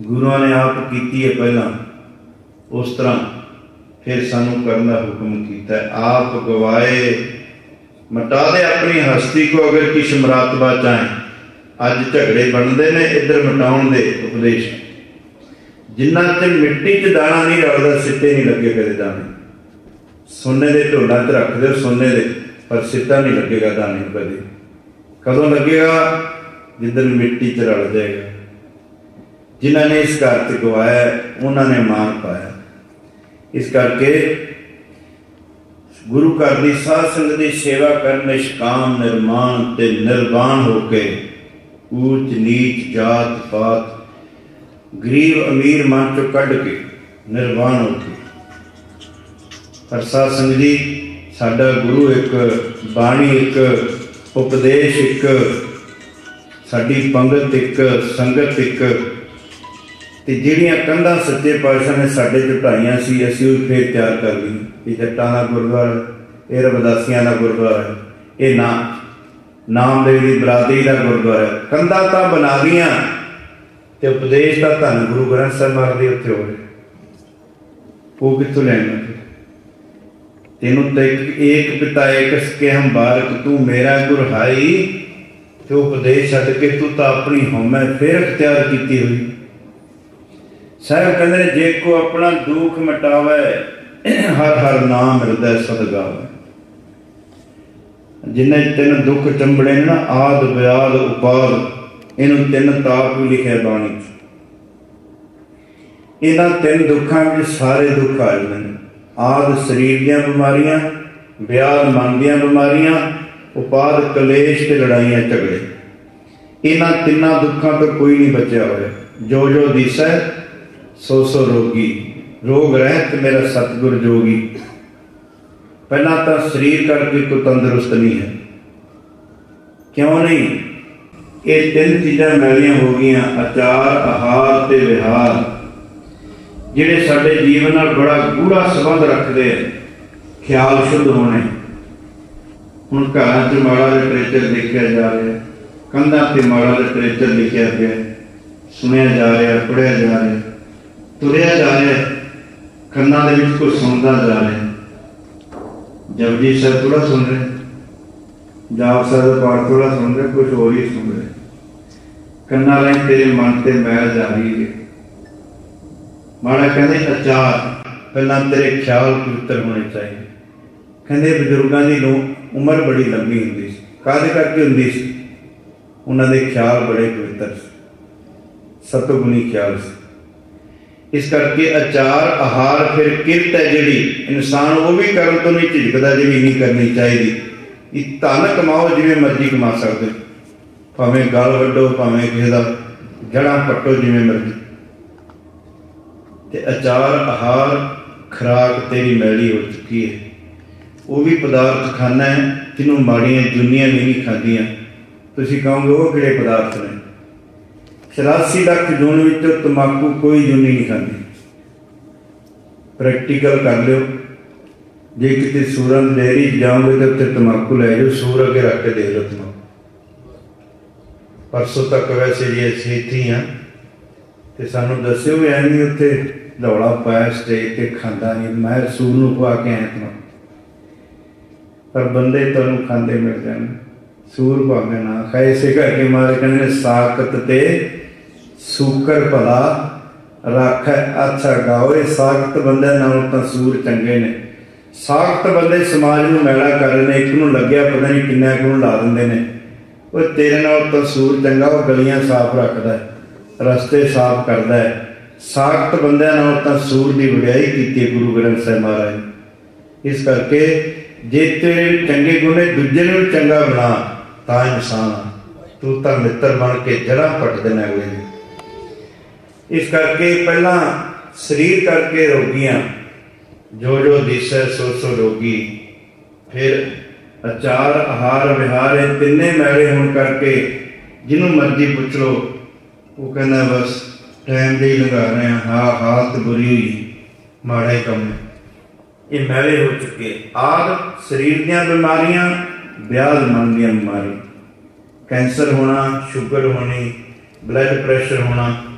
ਗੁਰੂਆਂ ਨੇ ਆਪ ਕੀਤੀ ਹੈ ਪਹਿਲਾਂ, ਉਸ ਤਰ੍ਹਾਂ ਫਿਰ ਸਾਨੂੰ ਕਰਨ ਦਾ ਹੁਕਮ ਕੀਤਾ। ਆਪ ਗਵਾਏ ਮਿਟਾ ਦੇ ਆਪਣੀ ਹਸਤੀ ਕੋ ਅਗਰ ਕਿਛ ਮਰਾਤਬਾ ਚਾਹੇ। ਅੱਜ ਝਗੜੇ ਬਣਦੇ ਨੇ ਇੱਧਰ ਮਿਟਾਉਣ ਦੇ ਉਪਦੇਸ਼। ਜਿੰਨਾ ਚਿਰ ਮਿੱਟੀ 'ਚ ਦਾਣਾ ਨਹੀਂ ਰਲਦਾ ਸਿੱਟੇ ਨਹੀਂ ਲੱਗੇ ਕਦੇ ਦਾਣੇ। ਸੋਨੇ ਦੇ ਢੋਲਾਂ 'ਚ ਰੱਖ ਦਿਓ ਸੋਨੇ ਦੇ, ਪਰ ਸਿੱਟਾ ਨਹੀਂ ਲੱਗੇਗਾ ਦਾਣੇ ਨੂੰ ਕਦੇ। ਕਦੋਂ ਲੱਗੇਗਾ? ਜਿੱਦਣ ਮਿੱਟੀ 'ਚ ਰਲ ਜਾਏਗਾ। ਜਿਨ੍ਹਾਂ ਨੇ ਇਸ ਘਰ 'ਚ ਗਵਾਇਆ ਉਹਨਾਂ ਨੇ ਮਾਨ ਪਾਇਆ। ਇਸ ਕਰਕੇ ਗੁਰੂ ਘਰ ਦੀ ਸਾਧ ਸੰਗਤ ਦੀ ਸੇਵਾ ਕਰਨ, ਨਿਸ਼ਕਾਮ ਨਿਰਮਾਣ ਤੇ ਨਿਰਵਾਣ ਹੋ ਕੇ, ਊਚ ਨੀਚ ਜਾਤ ਪਾਤ ਗਰੀਬ ਅਮੀਰ ਮਨ ਚੋਂ ਕੱਢ ਕੇ ਨਿਰਵਾਣ ਹੋ ਕੇ। ਪਰ ਸਾਧ ਸੰਗਤ ਜੀ, ਸਾਡਾ ਗੁਰੂ ਇੱਕ, ਬਾਣੀ ਇੱਕ, ਉਪਦੇਸ਼ ਇੱਕ, ਸਾਡੀ ਪੰਗਤ ਇੱਕ, ਸੰਗਤ ਇੱਕ, ਤੇ ਜਿਹੜੀਆਂ ਕੰਧਾਂ ਸੱਚੇ ਪਾਤਸ਼ਾਹ ਨੇ ਸਾਡੇ ਝੁਟਾਈਆਂ ਸੀ ਅਸੀਂ ਉਹ ਫੇਰ ਤਿਆਰ ਕਰ ਲਈ। ਇਹ ਜੱਟਾਂ ਦਾ ਗੁਰਦੁਆਰਾ, ਇਹ ਰਵਿਦਾਸੀਆਂ ਦਾ ਗੁਰਦੁਆਰਾ, ਇਹ ਨਾ ਨਾਮਦੇਵ ਦੀ ਬਰਾਦਰੀ ਦਾ ਗੁਰਦੁਆਰਾ। ਕੰਧਾਂ ਤਾਂ ਬਣਾ ਲਈਆਂ ਤੇ ਉਪਦੇਸ਼ ਦਾ ਧੰਨ ਗੁਰੂ ਗ੍ਰੰਥ ਸਾਹਿਬ ਮਹਾਰਾਜ ਦੇ ਉੱਥੇ ਹੋ ਰਿਹਾ। ਉਹ ਕਿੱਥੋਂ ਲੈਣਾ? ਤੈਨੂੰ ਤਾਂ ਇੱਕ ਏਕ ਪਿਤਾ ਏਕ ਸਕੇ ਹਮ ਬਾਰਕ, ਤੂੰ ਮੇਰਾ ਗੁਰ ਹਾਈ। ਤੇ ਉਪਦੇਸ਼ ਛੱਡ ਕੇ ਤੂੰ ਤਾਂ ਆਪਣੀ ਹਉਮੈ ਫੇਰ ਅਖਤਿਆਰ ਕੀਤੀ ਹੋਈ। ਸਾਹਿਬ ਕਹਿੰਦੇ ਨੇ ਜੇ ਕੋ ਆਪਣਾ ਦੁੱਖ ਮਿਟਾਵੇ, ਹਰ ਹਰ ਨਾਮ ਹਿਰਦੈ ਸਦ ਗਾਵੇ। ਜਿੰਨੇ ਤਿੰਨ ਦੁੱਖ ਚੰਬੜੇ ਨੇ ਨਾ, ਆਦ ਬਿਆਦ ਉਪਾਦ, ਇਹਨੂੰ ਤਿੰਨ ਤਾਪ ਵੀ ਲਿਖਿਆ ਬਾਣੀ 'ਚ। ਇਹਨਾਂ ਤਿੰਨ ਦੁੱਖਾਂ ਵਿੱਚ ਸਾਰੇ ਦੁੱਖ ਆ ਜਾਂਦੇ ਨੇ। ਆਦ ਸਰੀਰ ਦੀਆਂ ਬਿਮਾਰੀਆਂ, ਬਿਆਦ ਮਨ ਦੀਆਂ ਬਿਮਾਰੀਆਂ, ਉਪਾਦ ਕਲੇਸ਼ ਤੇ ਲੜਾਈਆਂ ਝਗੜੇ। ਇਹਨਾਂ ਤਿੰਨਾਂ ਦੁੱਖਾਂ ਤੋਂ ਕੋਈ ਨਹੀਂ ਬਚਿਆ ਹੋਇਆ। ਜੋ ਜੋ ਦਿਸੈ ਸੋ ਸੋ ਰੋਗੀ, ਰੋਗ ਰਹਿਤ ਮੇਰਾ ਸਤਿਗੁਰ ਜੋਗੀ। ਪਹਿਲਾਂ ਤਾਂ ਸਰੀਰ ਕਰਕੇ ਕੋਈ ਤੰਦਰੁਸਤ ਨਹੀਂ ਹੈ। ਕਿਉਂ ਨਹੀਂ? ਇਹ ਤਿੰਨ ਚੀਜ਼ਾਂ ਮੈਲੀਆਂ ਹੋ ਗਈਆਂ, ਆਚਾਰ, ਆਹਾਰ ਤੇ ਵਿਹਾਰ, ਜਿਹੜੇ ਸਾਡੇ ਜੀਵਨ ਨਾਲ ਬੜਾ ਗੂੜਾ ਸੰਬੰਧ ਰੱਖਦੇ ਆ। ਖਿਆਲ ਸ਼ੁੱਧ ਹੋਣੇ। ਹੁਣ ਘਰਾਂ 'ਚ ਮਾੜਾ ਲਿਟਰੇਚਰ ਦੇਖਿਆ ਜਾ ਰਿਹਾ, ਕੰਧਾਂ 'ਤੇ ਮਾੜਾ ਲਿਟਰੇਚਰ ਲਿਖਿਆ ਪਿਆ, ਸੁਣਿਆ ਜਾ ਰਿਹਾ, ਪੜ੍ਹਿਆ ਜਾ ਰਿਹਾ, ਤੁਰਿਆ ਜਾ ਰਿਹਾ, ਕੰਨਾਂ ਦੇ ਵਿੱਚ ਕੁਛ ਸੁਣਦਾ ਜਾ ਰਿਹਾ। ਜਪਜੀ ਸਾਹਿਬ ਥੋੜ੍ਹਾ ਸੁਣ ਰਹੇ, ਜਾਪ ਸਾਹਿਬ ਦਾ ਪਾਠ ਥੋੜ੍ਹਾ ਸੁਣ ਰਹੇ, ਕੁਛ ਹੋਰ ਹੀ ਸੁਣ ਰਹੇ। ਕੰਨਾਂ ਰਾਹੀਂ ਤੇਰੇ ਮਨ ਤੇ ਮੈਲ ਜਾ ਰਹੀ ਹੈ। ਮਾੜਾ ਕਹਿੰਦੇ ਆਚਾਰ, ਪਹਿਲਾਂ ਤੇਰੇ ਖਿਆਲ ਪਵਿੱਤਰ ਹੋਣੇ ਚਾਹੀਦੇ। ਕਹਿੰਦੇ ਬਜ਼ੁਰਗਾਂ ਦੀ ਉਮਰ ਬੜੀ ਲੰਬੀ ਹੁੰਦੀ ਸੀ। ਕਾਹਦੇ ਕਰਕੇ ਹੁੰਦੀ ਸੀ? ਉਹਨਾਂ ਦੇ ਖਿਆਲ ਬੜੇ ਪਵਿੱਤਰ ਸੀ, ਸਤਿਗੁਣੀ ਖਿਆਲ ਸੀ। ਇਸ ਕਰਕੇ ਆਚਾਰ, ਆਹਾਰ, ਫਿਰ ਕਿਰਤ ਹੈ ਜਿਹੜੀ ਇਨਸਾਨ ਉਹ ਵੀ ਕਰਨ ਤੋਂ ਨਹੀਂ ਝਿਜਕਦਾ ਜਿਹੜੀ ਨਹੀਂ ਕਰਨੀ ਚਾਹੀਦੀ। ਇਹ ਧਨ ਕਮਾਓ ਜਿਵੇਂ ਮਰਜ਼ੀ ਕਮਾ ਸਕਦੇ, ਭਾਵੇਂ ਗਲ ਵੱਢੋ, ਭਾਵੇਂ ਕਿਸੇ ਦਾ ਜੜ੍ਹਾਂ ਪੱਟੋ, ਜਿਵੇਂ ਮਰਜ਼ੀ। ਤੇ ਆਚਾਰ, ਆਹਾਰ, ਖੁਰਾਕ ਤੇਰੀ ਮੈਲੀ ਹੋ ਚੁੱਕੀ ਹੈ। ਉਹ ਵੀ ਪਦਾਰਥ ਖਾਣਾ ਹੈ ਜਿਹਨੂੰ ਮਾੜੀਆਂ ਜੁਨੀਆਂ ਵੀ ਨਹੀਂ ਖਾਂਦੀਆਂ। ਤੁਸੀਂ ਕਹੋਗੇ ਉਹ ਕਿਹੜੇ ਪਦਾਰਥ ਨੇ? ਚੁਰਾਸੀ ਲੱਖ ਜੂਨ ਵਿੱਚੋਂ ਤੰਬਾਕੂ ਕੋਈ ਜੂਨੀ ਨਹੀਂ ਖਾਂਦੀ। ਪ੍ਰੈਕਟੀਕਲ ਕਰ ਲਿਓ। ਜੇ ਕਿਤੇ ਸੂਰਾਂ ਦੀ ਡੇਅਰੀ ਜਾਓਗੇ ਤਾਂ ਉੱਥੇ ਤੰਬਾਕੂ ਲੈ ਜਾਓ, ਸੂਰ ਅੱਗੇ ਰੱਖ ਕੇ ਦੇਖ ਲਓ ਤੰਬਾਕੂ। ਪਰਸੋਂ ਤੱਕ ਵੈਸੇ ਜੀ ਅਸੀਂ ਇੱਥੇ ਹੀ ਹਾਂ, ਤੇ ਸਾਨੂੰ ਦੱਸਿਓ ਵੀ ਐਵੇਂ ਉੱਥੇ ਦੌੜਾ ਪਾਇਆ ਸਟੇਜ ਤੇ ਖਾਂਦਾ ਨਹੀਂ। ਮੈਂ ਸੂਰ ਨੂੰ ਖਵਾ ਕੇ ਆਇਆ ਤੰਬਾਕੂ, ਪਰ ਬੰਦੇ ਤੁਹਾਨੂੰ ਖਾਂਦੇ ਮਿਲ ਜਾਣ, ਸੂਰ ਭਾਵੇਂ ਨਾ ਖਾਏ। ਇਸੇ ਕਰਕੇ ਮਾਰੇ ਕਹਿੰਦੇ ਸਾਕਤ ਤੇ ਸੂਕਰ ਭਲਾ ਰੱਖ ਅੱਛਾ ਗਾਓ। ਇਹ ਸਾਕਤ ਬੰਦਿਆਂ ਨਾਲੋਂ ਤਾਂ ਸੂਰ ਚੰਗੇ ਨੇ। ਸਾਕਤ ਬੰਦੇ ਸਮਾਜ ਨੂੰ ਮੈਲਾ ਕਰ ਰਹੇ ਨੇ। ਇੱਕ ਨੂੰ ਲੱਗਿਆ ਪਤਾ ਨਹੀਂ ਕਿੰਨਾ ਕੁ ਨੂੰ ਲਾ ਦਿੰਦੇ ਨੇ। ਉਹ ਤੇਰੇ ਨਾਲ ਤਾਂ ਸੂਰ ਚੰਗਾ, ਉਹ ਗਲੀਆਂ ਸਾਫ਼ ਰੱਖਦਾ, ਰਸਤੇ ਸਾਫ਼ ਕਰਦਾ ਹੈ। ਸਾਕਤ ਬੰਦਿਆਂ ਨਾਲ ਤਾਂ ਸੂਰ ਦੀ ਵਡਿਆਈ ਕੀਤੀ ਗੁਰੂ ਗ੍ਰੰਥ ਸਾਹਿਬ ਮਹਾਰਾਜ। ਇਸ ਕਰਕੇ ਜੇ ਤੇਰੇ ਚੰਗੇ ਗੁਣੇ ਦੂਜੇ ਨੂੰ ਚੰਗਾ ਬਣਾ ਤਾਂ ਇਨਸਾਨ ਆ। ਤੂੰ ਤਾਂ ਮਿੱਤਰ ਬਣ ਕੇ ਜੜ੍ਹਾਂ ਪੱਟ ਦੇਣਾ ਅਗਲੇ ਦੀ। ਇਸ ਕਰਕੇ ਪਹਿਲਾਂ ਸਰੀਰ ਕਰਕੇ ਰੋਗੀਆਂ, ਜੋ ਜੋ ਦਿਸੈ ਸੋ ਸੋ ਰੋਗੀ। ਫਿਰ ਆਚਾਰ, ਆਹਾਰ, ਵਿਹਾਰ, ਇਹ ਤਿੰਨੇ ਮੈਲੇ ਹੋਣ ਕਰਕੇ ਜਿਹਨੂੰ ਮਰਜ਼ੀ ਪੁੱਛ ਲਓ ਉਹ ਕਹਿੰਦਾ ਬਸ ਟਾਈਮ ਦੇ ਹੀ ਲਗਾ ਰਹੇ ਹਾਂ। ਹਾਂ, ਹਾਲਤ ਬੁਰੀ ਹੋਈ, ਮਾੜਾ ਹੀ ਕੰਮ ਹੈ। ਇਹ ਮੈਲੇ ਹੋ ਚੁੱਕੇ। ਆਦ ਸਰੀਰ ਦੀਆਂ ਬਿਮਾਰੀਆਂ, ਵਿਆਦ ਮਨ ਦੀਆਂ ਬਿਮਾਰੀਆਂ, ਕੈਂਸਰ ਹੋਣਾ, ਸ਼ੂਗਰ ਹੋਣੀ, ਬਲੱਡ ਪ੍ਰੈਸ਼ਰ ਹੋਣਾ,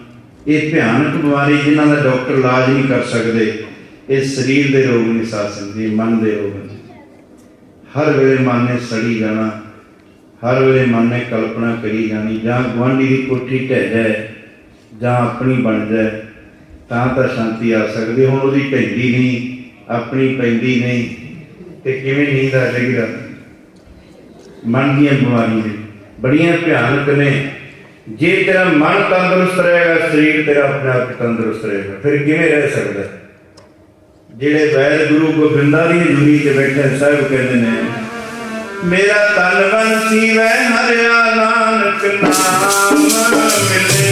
ये भयानक बीमारी जिन्हां दा डॉक्टर इलाज नहीं कर सकते, ये शरीर के रोग नहीं साथ संगत, मन के रोग ने। हर वेले मन ने सड़ी जाना, हर वेले मन ने कल्पना करी जानी, जां गुआढ़ी की कोठी ढह जाए जां अपनी बन जाए तां तां शांति आ सकती। हुण उहदी पैंदी नहीं, अपनी पैंदी नहीं, तो किवें नींद आ जाएगी रात? मन दी बीमारियां बड़ियां भयानक ने। जे तेरा मन तंदुरुस्त रहेगा, शरीर तेरा अपने आप तंदुरुस्त रहेगा, फिर किवें रह सकता है? जिहड़े वैद गुरु गोबिंदा दी हजूरी च बैठे साहिब कहते हैं, मेरा तन मन सीवै हरिया नानक नाम मिले,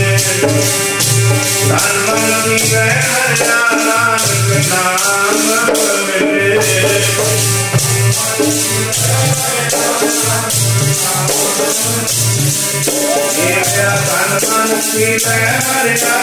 तन मन सीवै हरिया नानक नाम मिले। मेरा तन मन सीवै हरिया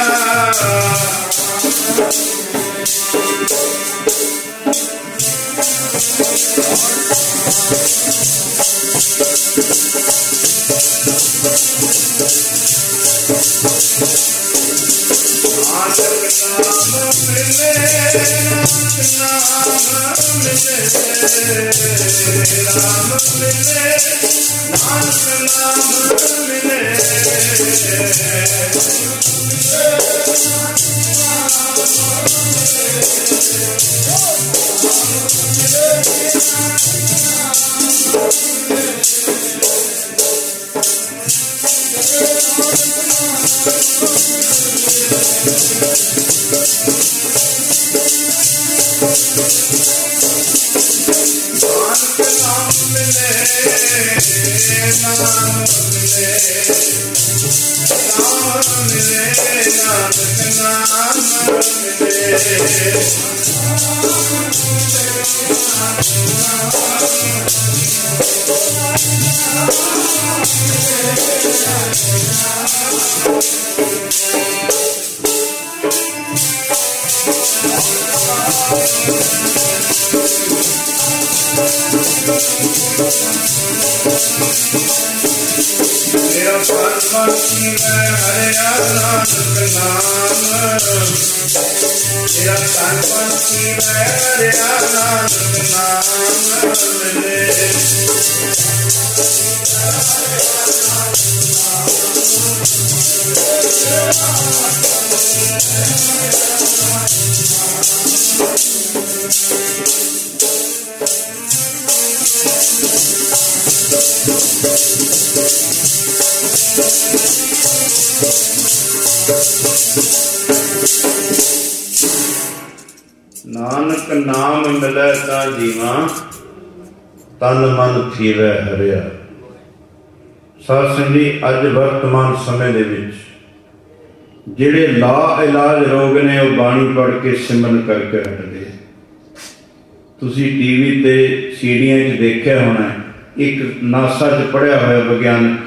नानक नाम मिले तां जीवा, तन मन थीवै हरिया। साध संगत जी, अज वर्तमान समय दे विच जिहड़े ला इलाज रोग ने वो बाणी पढ़ के सिमरन करके हटदे। तुसीं टीवी ते सीडियां च देखिया होना, एक नासा च पढ़िया होया विज्ञानक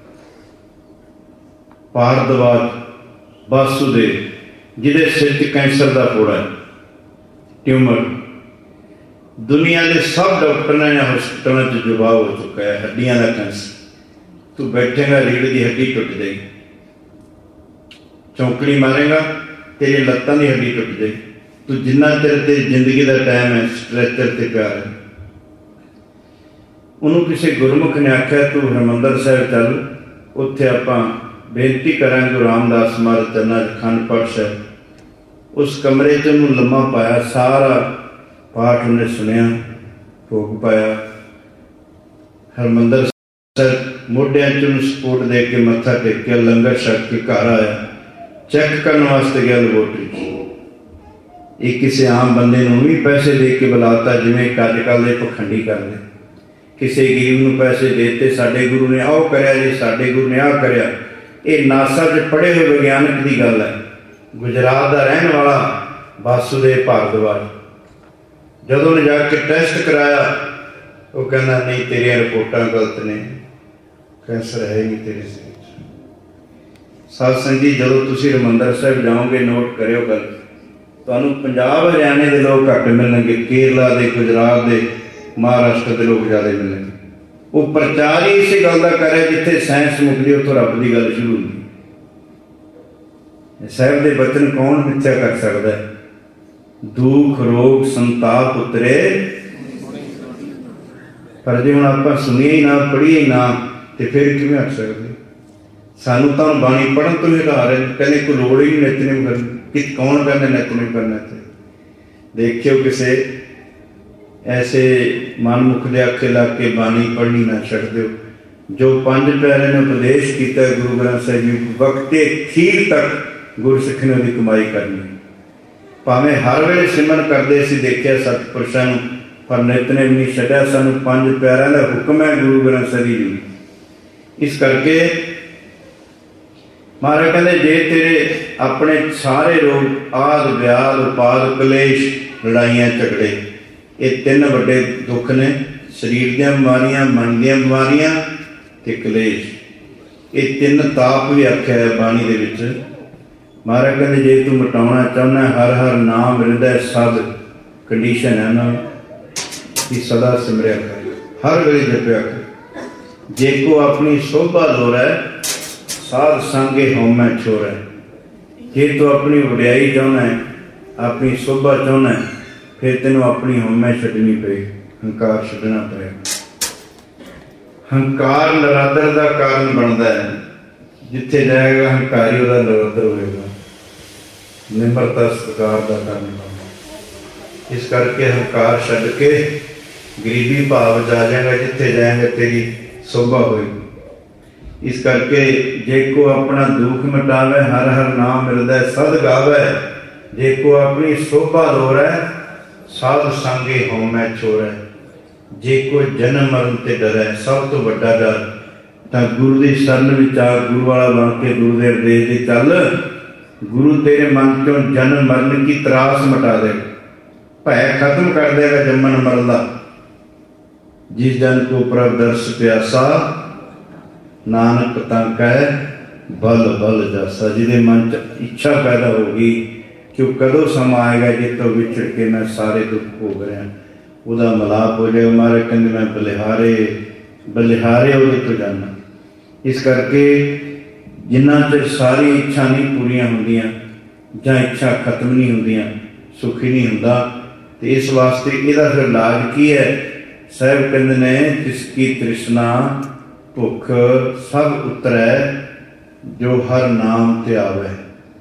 भारद्वाज वासुदेव, जिहदे सिर च कैंसर का फोड़ा है, ट्यूमर। दुनिया के सब डॉक्टर या हॉस्पिटलों से जवाब हो चुका है, हड्डियां का कैंसर। तू बैठेगा, रीढ़ की हड्डी टुट जाएगी, चौंकड़ी मारेगा, तेरी लत्तां की हड्डी टुट जाएगी। तू जिन्ना तेरे ते जिंदगी का टाइम है स्ट्रैचर ते प्यार है। उन्होंने किसी गुरमुख ने आख्या, तू हरमंदर साहिब चल, उत्थे आपां बेनती करांगे रामदास महाराज चरना खंड पाठ साहिब। उस कमरे च उन्होंने लम्मा पाया, सारा पाठ उन्हें सुनिया, भोग पाया। हरमंदर साहिब मोढियां च उन्हें सपोर्ट दे के मत्था टेकिया, लंगर छक के घर आया, चैक करने वास्ते गया लेबोरेटरी। एक किसी आम बंदे नूं भी पैसे दे के बुलाता, जिवें अजकल दे पखंडी करदे। किसी गरीब नूं पैसे देते, साडे गुरु ने आओ करिया जी, साडे गुरु ने आ करिया। ये नासा च पढ़े हुए विज्ञानक की गल है। गुजरात का रहने वाला वासुदेव भारद्वाज, जदों ने जाके टेस्ट कराया, वो कहना नहीं तेरिया रिपोर्टां गलत ने, कैंसर है नहीं तेरे शरीर। साध संगत जी, जदों तुसीं हरमंदर साहिब जाओगे, नोट करियो गल, तुहानूं पंजाब हरियाणे के लोग घट मिलणगे, केरला के, गुजरात के, महाराष्ट्र के लोग ज़्यादा मिलणगे। वो प्रचार ही इस गल का करे, जिथे साइंस मुकदी उत्थों रब की गल शुरू होंदी। साहब के बचन कौन मिथ्या कर सकता है? दुख रोग संताप उतरे, पर जो हम आप सुनिए ही ना, पढ़िए ही ना, तो फिर किवें हट सकते? सानू तो बाणी पढ़न तो ही हटा रहे, कहने कोई लोड़ ही नहीं नितनेम करनी कि कौन कहना नितनेम करना। देखियो किसे ऐसे मनमुख दे आखे लग के बाणी पढ़नी ना छड्ड दिओ। जो पंज प्यारे ने उपदेश किया गुरु ग्रंथ साहिब जी, वक्ते खीर तक गुरसिख ने उहदी कमाई करनी। भावें हर वेले सिमरन करते असीं देखिया सतपुरुषां नूं, पर नितनेम नहीं छड्डिया। सानूं पंज प्यारिਆਂ ਦਾ हुक्म है गुरु ग्रंथ साहिब जी। इस करके महाराज कहते जे तेरे अपने सारे रोग आद व्याध उपाद कलेश लड़ाइयां झगड़े, ये तीन वड्डे दुख ने, शरीर ਦੀਆਂ बीमारियां, मन ਦੀਆਂ बीमारियां ते कलेश। ये तीन ताप भी आख्या है बाणी दे विच। महाराज कहते जे तू मिटाउणा चाहुंदा, हर हर नाम हृदय सद कंडीशन है ना कि सदा सिमरिया कर, हर वेले जपिया कर। जे को अपनी शोभा लोर है, साध संगे होमै छोर है। जे तू अपनी वडियाई चाहुंदा है, अपनी शोभा चाहुंदा है, फिर तेनों अपनी होमै छड्डनी पेगी, हंकार छड्डना पएगा। हंकार नरादर का कारण बनता है। जिथे जाएगा हंकारी उहदा नरादर होएगा, निमरता सत्कार का कारण बनता। इस करके हंकार छड्ड के गरीबी भाव जा जाएगा, जिथे जाएगा तेरी शोभा होएगी। इस करके जे को अपना दुख मिटावे, हर हर नाम हृदय सद गावे। जे को अपनी शोभा दोरै, साध संगे होमै छोरै। जे को जन्म मरण ते डरै, सब तो वड्डा डर तां गुरु दी शरण विच आ, गुरु वाला बन के गुरु दे उपदेश ते चल। गुरु तेरे मन चों जन्म मरण की त्रास मिटा दे, भय खत्म कर देगा जम्मन मरण दा। जिस जन को प्रभ दर्श प्यासा, नानक तां कह बल बल जासा। जिहदे मन च इच्छा पैदा होगी कि वो कदों समा आएगा जितों विछड़ के मैं सारे दुख भोग रहा, ਉਹਦਾ ਮਿਲਾਪ ਹੋ ਜਾਏ। ਮਾਰੇ ਕਹਿੰਦੇ ਮੈਂ ਬਲਿਹਾਰੇ ਬਲਿਹਾਰੇ ਉਹਦੇ ਤੋਂ ਜਾਣਾ। ਇਸ ਕਰਕੇ ਜਿੰਨਾ ਚਿਰ ਸਾਰੀ ਇੱਛਾ ਨਹੀਂ ਪੂਰੀਆਂ ਹੁੰਦੀਆਂ ਜਾਂ ਇੱਛਾ ਖਤਮ ਨਹੀਂ ਹੁੰਦੀਆਂ, ਸੁਖੀ ਨਹੀਂ ਹੁੰਦਾ। ਤੇ ਇਸ ਵਾਸਤੇ ਇਹਦਾ ਫਿਰ ਇਲਾਜ ਕੀ ਹੈ? ਸਾਹਿਬ ਕਹਿੰਦੇ ਨੇ ਜਿਸ ਕੀ ਤ੍ਰਿਸ਼ਨਾ ਭੁੱਖ ਸਭ ਉਤਰੈ, ਜੋ ਹਰ ਨਾਮ ਤੇ ਆਵੇ।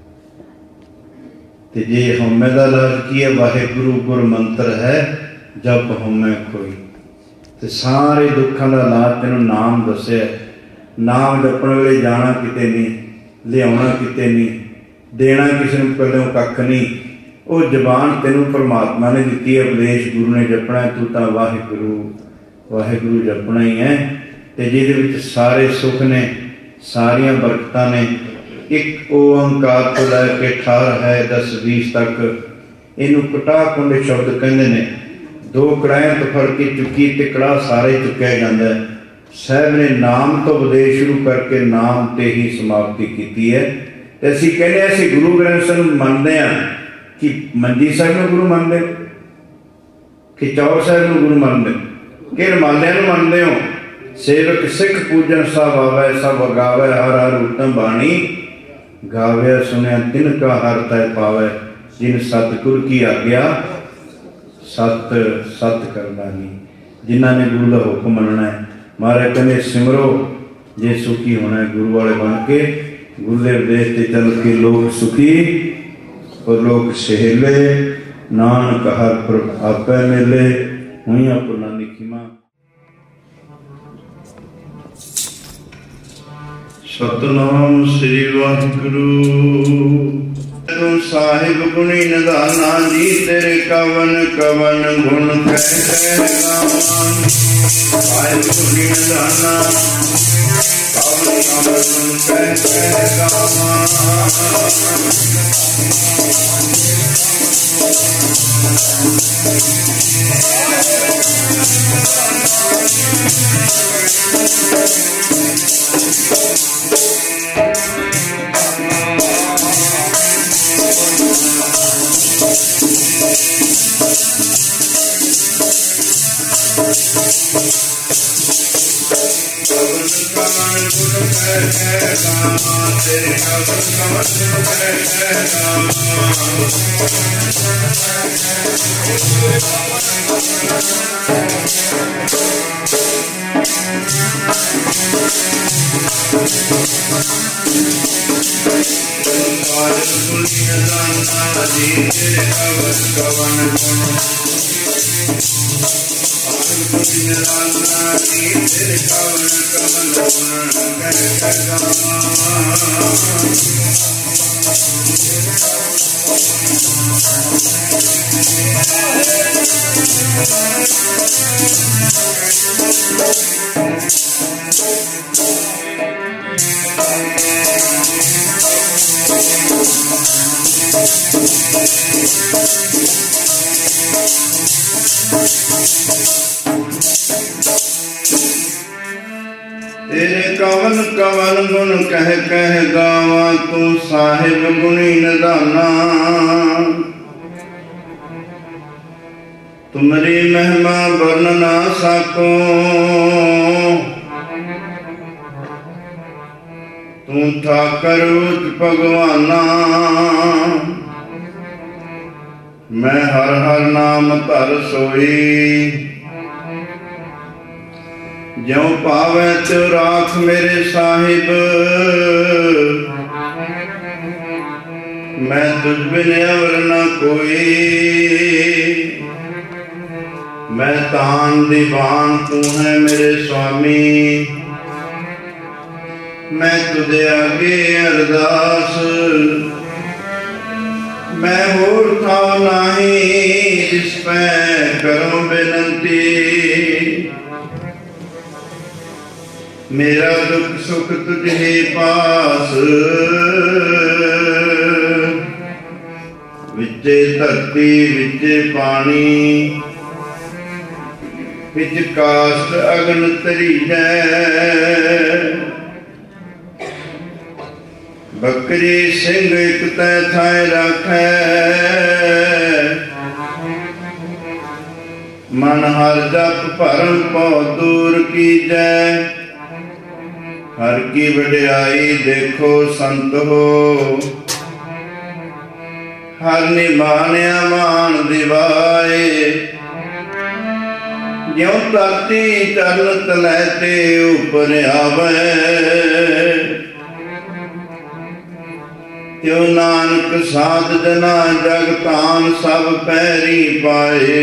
ਤੇ ਜੇ ਹਉਮੈ ਦਾ ਇਲਾਜ ਕੀ ਹੈ? ਵਾਹਿਗੁਰੂ ਗੁਰ ਮੰਤਰ ਹੈ जप होमै कोई। तो सारे दुखों का इलाज तेनों नाम दस्या। नाम जपण वेले जाना किते नहीं, लियाउणा किते नहीं, देना किसी नूं पल्लों कख नहीं। वो जबान तेनों परमात्मा ने दिती है, उपदेश गुरु ने जपना। तू तां वाहिगुरू वाहिगुरू जपना ही है। ते जिहदे विच सारे सुख ने, सारियां बरकतां ने। एक ओंकार तो लैके अठार है दस बीस तक, इनू कटा कुंड शब्द कहंदे ने। दो कड़ाहियां तो फड़ के चुकी ते कड़ा सारे चुक्या जाता है। साहब ने नाम तो उपदेश शुरू करके नाम ते ही समाप्ति की है। तो असीं कहने असीं गुरु ग्रंथ साहिब मनते हैं कि मंजी साहिब नूं गुरु मनते हो, कि चौर साहिब नूं गुरु मनते हो, कि रमालियां नूं मनते हो। सेवक सिख पूजन सब आवे, सब गावे, हर हर उत्तम बाणी गावे। सुनिया तिनका हर तय पावे, जिन सतगुर की आज्ञा सत सत करना नहीं। जिन्हों ने गुरु का हुक्म मनना है, महाराज कहते सिमरो जे सुखी होना है। गुरु वाले बन के गुरु के उपदेश से चल के लोग सुखी और लोग सहेले। नानक हर पुरख आपै मिले, हुइयां पुरना निखिमा। सतनाम श्री वाहिगुरू। तू साहिब गुणी निधाना जी, तेरे कवन कवन गुण कह कह गावां। साहिब गुणी निधाना कवन कवन गुण कह कह गावां। कवन गुण कह कह गावा तेरे कवन कवन गुण कह कह जी तेरे कवन कवन गुण जी तेरे कवन कवन गुण कह कह गावा तेरे कवन कवन गुण कह कह गावा तू साहिब गुणी निधाना तुमरी महिमा बरन ना सको तू ठाकर उच भगवाना मैं हर हर नाम धर सोई ज्यों पावै त्यों राख मेरे साहिब मैं तुझ बिन अवर न कोई मैं तान दीवान तू है मेरे स्वामी मैं तुझे आगे अरदास मैं होर था नाही जिस पे करूं बेनती मेरा दुख सुख तुझे पास विचे धरती विचे पानी विच काष्ठ अगन तरी है बकरी सिंह एक तै थाए रखै मन हर जप भरम पौ दूर की जय हर की वड्याई देखो संत हो हर निमानिया मान दिवाए ज्यों धरती चरण तलै ते उपर आवे त्यों नानक साध जना जग तान सब पैरी पाए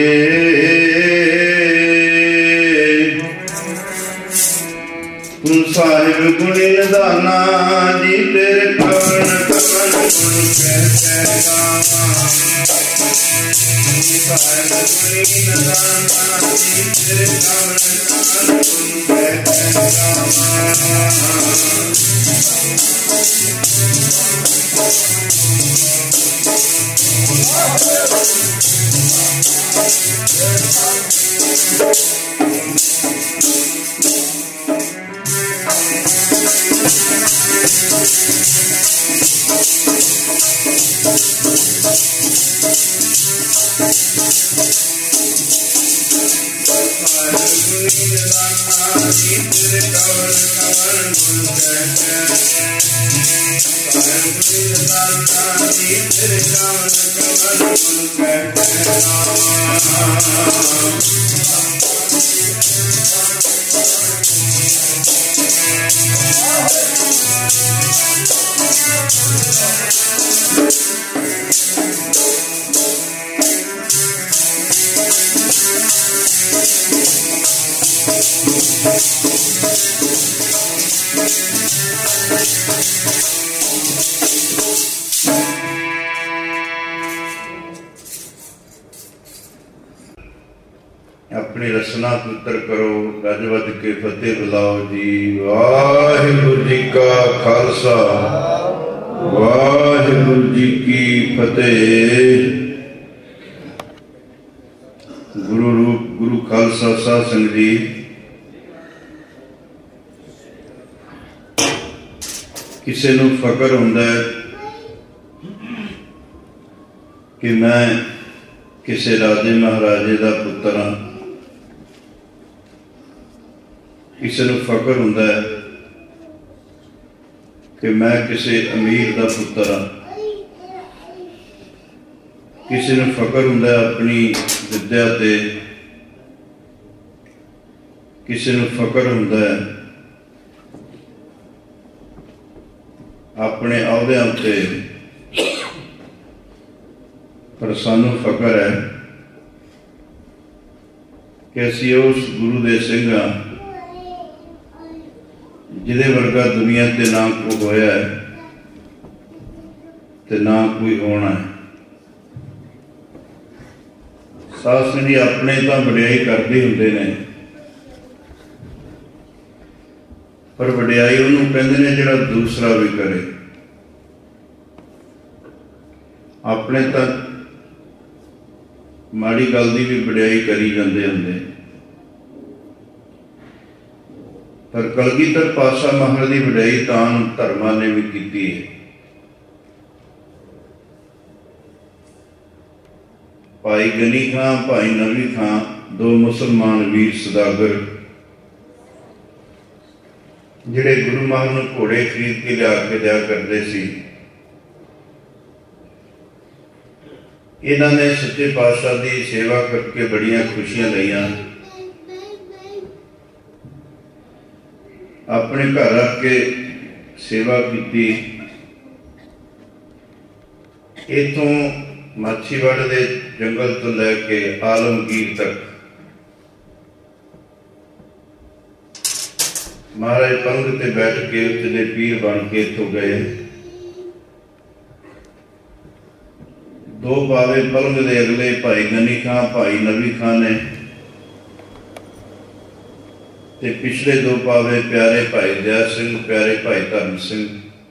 तू साहिब गुणी निधाना जी तेरे कवन कवन गुण कह कह गावा साहिब गुणी निधाना जी तेरे कवन कवन गुण कह कह गावा अपनी रचना पुत्र करो गज वज के फतेह बुलाओ जी। वाहिगुरु जी का खालसा वाहिगुरु जी की फतेह। गुरु रूप गुरु खालसा साध संगत जी, किसी नूं फकर हुंदा है कि मैं किसी राजे महाराजे का पुत्र हाँ। किसी नूं फकर हुंदा है कि मैं किसी अमीर का पुत्र हाँ। किसी नूं फकर हुंदा अपनी विद्या ते, किसी नूं फकर हुंदा अपने अहुदियां ते, पर सानू फकर है कि असीं उस गुरु दे सिंह हां जिहदे वर्गा दुनिया ते ना कोई होया है ते ना कोई होना है। साध संगत अपने तो वडियाई करते हुंदे ने, पर वडियाई उहनूं कहंदे ने जिहड़ा दूसरा भी करे। अपने तो माड़ी गल दी भी वडियाई करी जांदे हुंदे, पर कलगीधर पातशाह महाराज की वडियाई दान धर्मां ने भी कीती है। भाई गनी खां, भाई नवी खां, दो मुसलमान वीर सदागर जिहड़े गुरु महाराज नूं घोड़े खरीद के लिया के दिया करते सी, इन्हां ने सच्चे पातशाह की सेवा करके बड़ियां खुशियां लईआं। अपने घर रख के सेवा की। इथों माछीवाड़ के जंगल तो लैके आलमगीर तक महाराज पंग ते बैठ के उत्ते पीर बन के इथों गए। दो पावे पलंग दे अगले भाई गनी खां, भाई नवी खां ने, ते पिछले दो पावे प्यारे भाई दया सिंह, प्यारे भाई धर्म सिंह।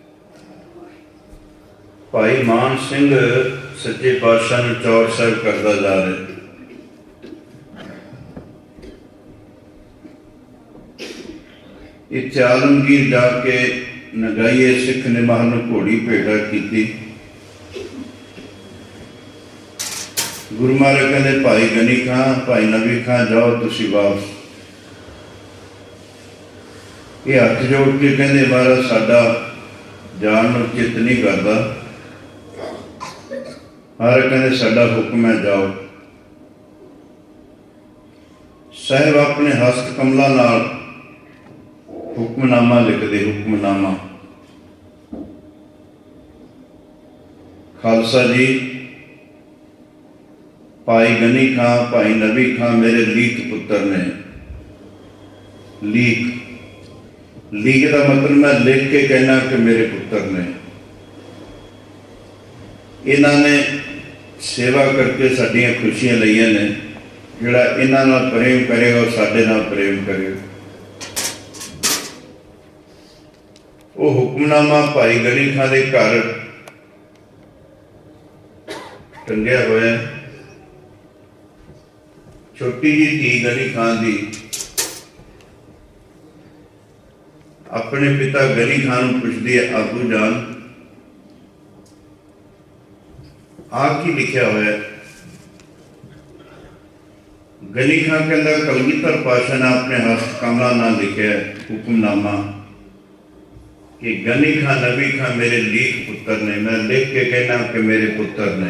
भाई मान सिंह सच्चे पातशाह नूं चौर साहिब करदा जा रहा। इत्थे आलमगीर जाके नगाइए सिख ने महाराज नूं घोड़ी भेटा की। गुरु महाराज कहते भाई गनी खां, भाई नवी खां जाओ तुसीं वापस। ये हथ जोड़ के कहते महाराज साडा जान नूं चित नहीं करता। महाराज कहते साडा हुक्म है जाओ। साहिब अपने हस्त कमलों नाल हुक्मनामा लिखते। हुक्मनामा खालसा जी, भाई गनी खां, भाई नवी खां मेरे लीक पुत्र ने। लीक लीक का मतलब मैं लिख के कहना कि मेरे पुत्र ने। इन्होंने सेवा करके साडियां खुशियां लईआं ने। जिहड़ा इन्हां नाल प्रेम करेगा वो साडे नाल प्रेम करेगा। वो हुक्मनामा भाई गनी खां दे घर टंगिया होया। छोटी जी धी गनी खां दी अपने पिता गनी खां नूं पुछदी है, आबू जान आ की लिखिया होया? गनी खां कहंदा कलगीधर पातशाह ने अपने हस्त कमला नाल लिखिया हुक्मनामा कि गनी खां नवी खां मेरे लीक पुत्र ने। मैं लिख के कहना कि मेरे पुत्र ने।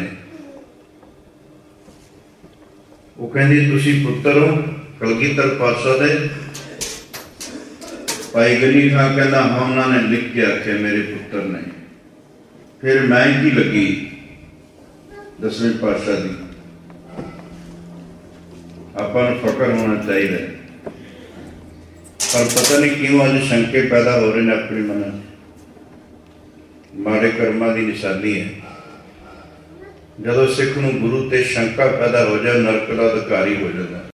वो कहंदी तुसीं पुत्र हो कलगीधर पातशाह दे? भाई गनी खां कहंदा हाँ उन्होंने लिख के आख्या मेरे पुत्र ने। फिर मैं की लगी दसवें पातशाह की। आपां नूं फकर होना चाहिए, पर पता नहीं क्यों अज शंके पैदा हो रहे हैं अपने मन में। माड़े कर्मां की निशानी है। जदों सिख नूं गुरु ते शंका पैदा हो जाए नरक का अधिकारी हो जाता।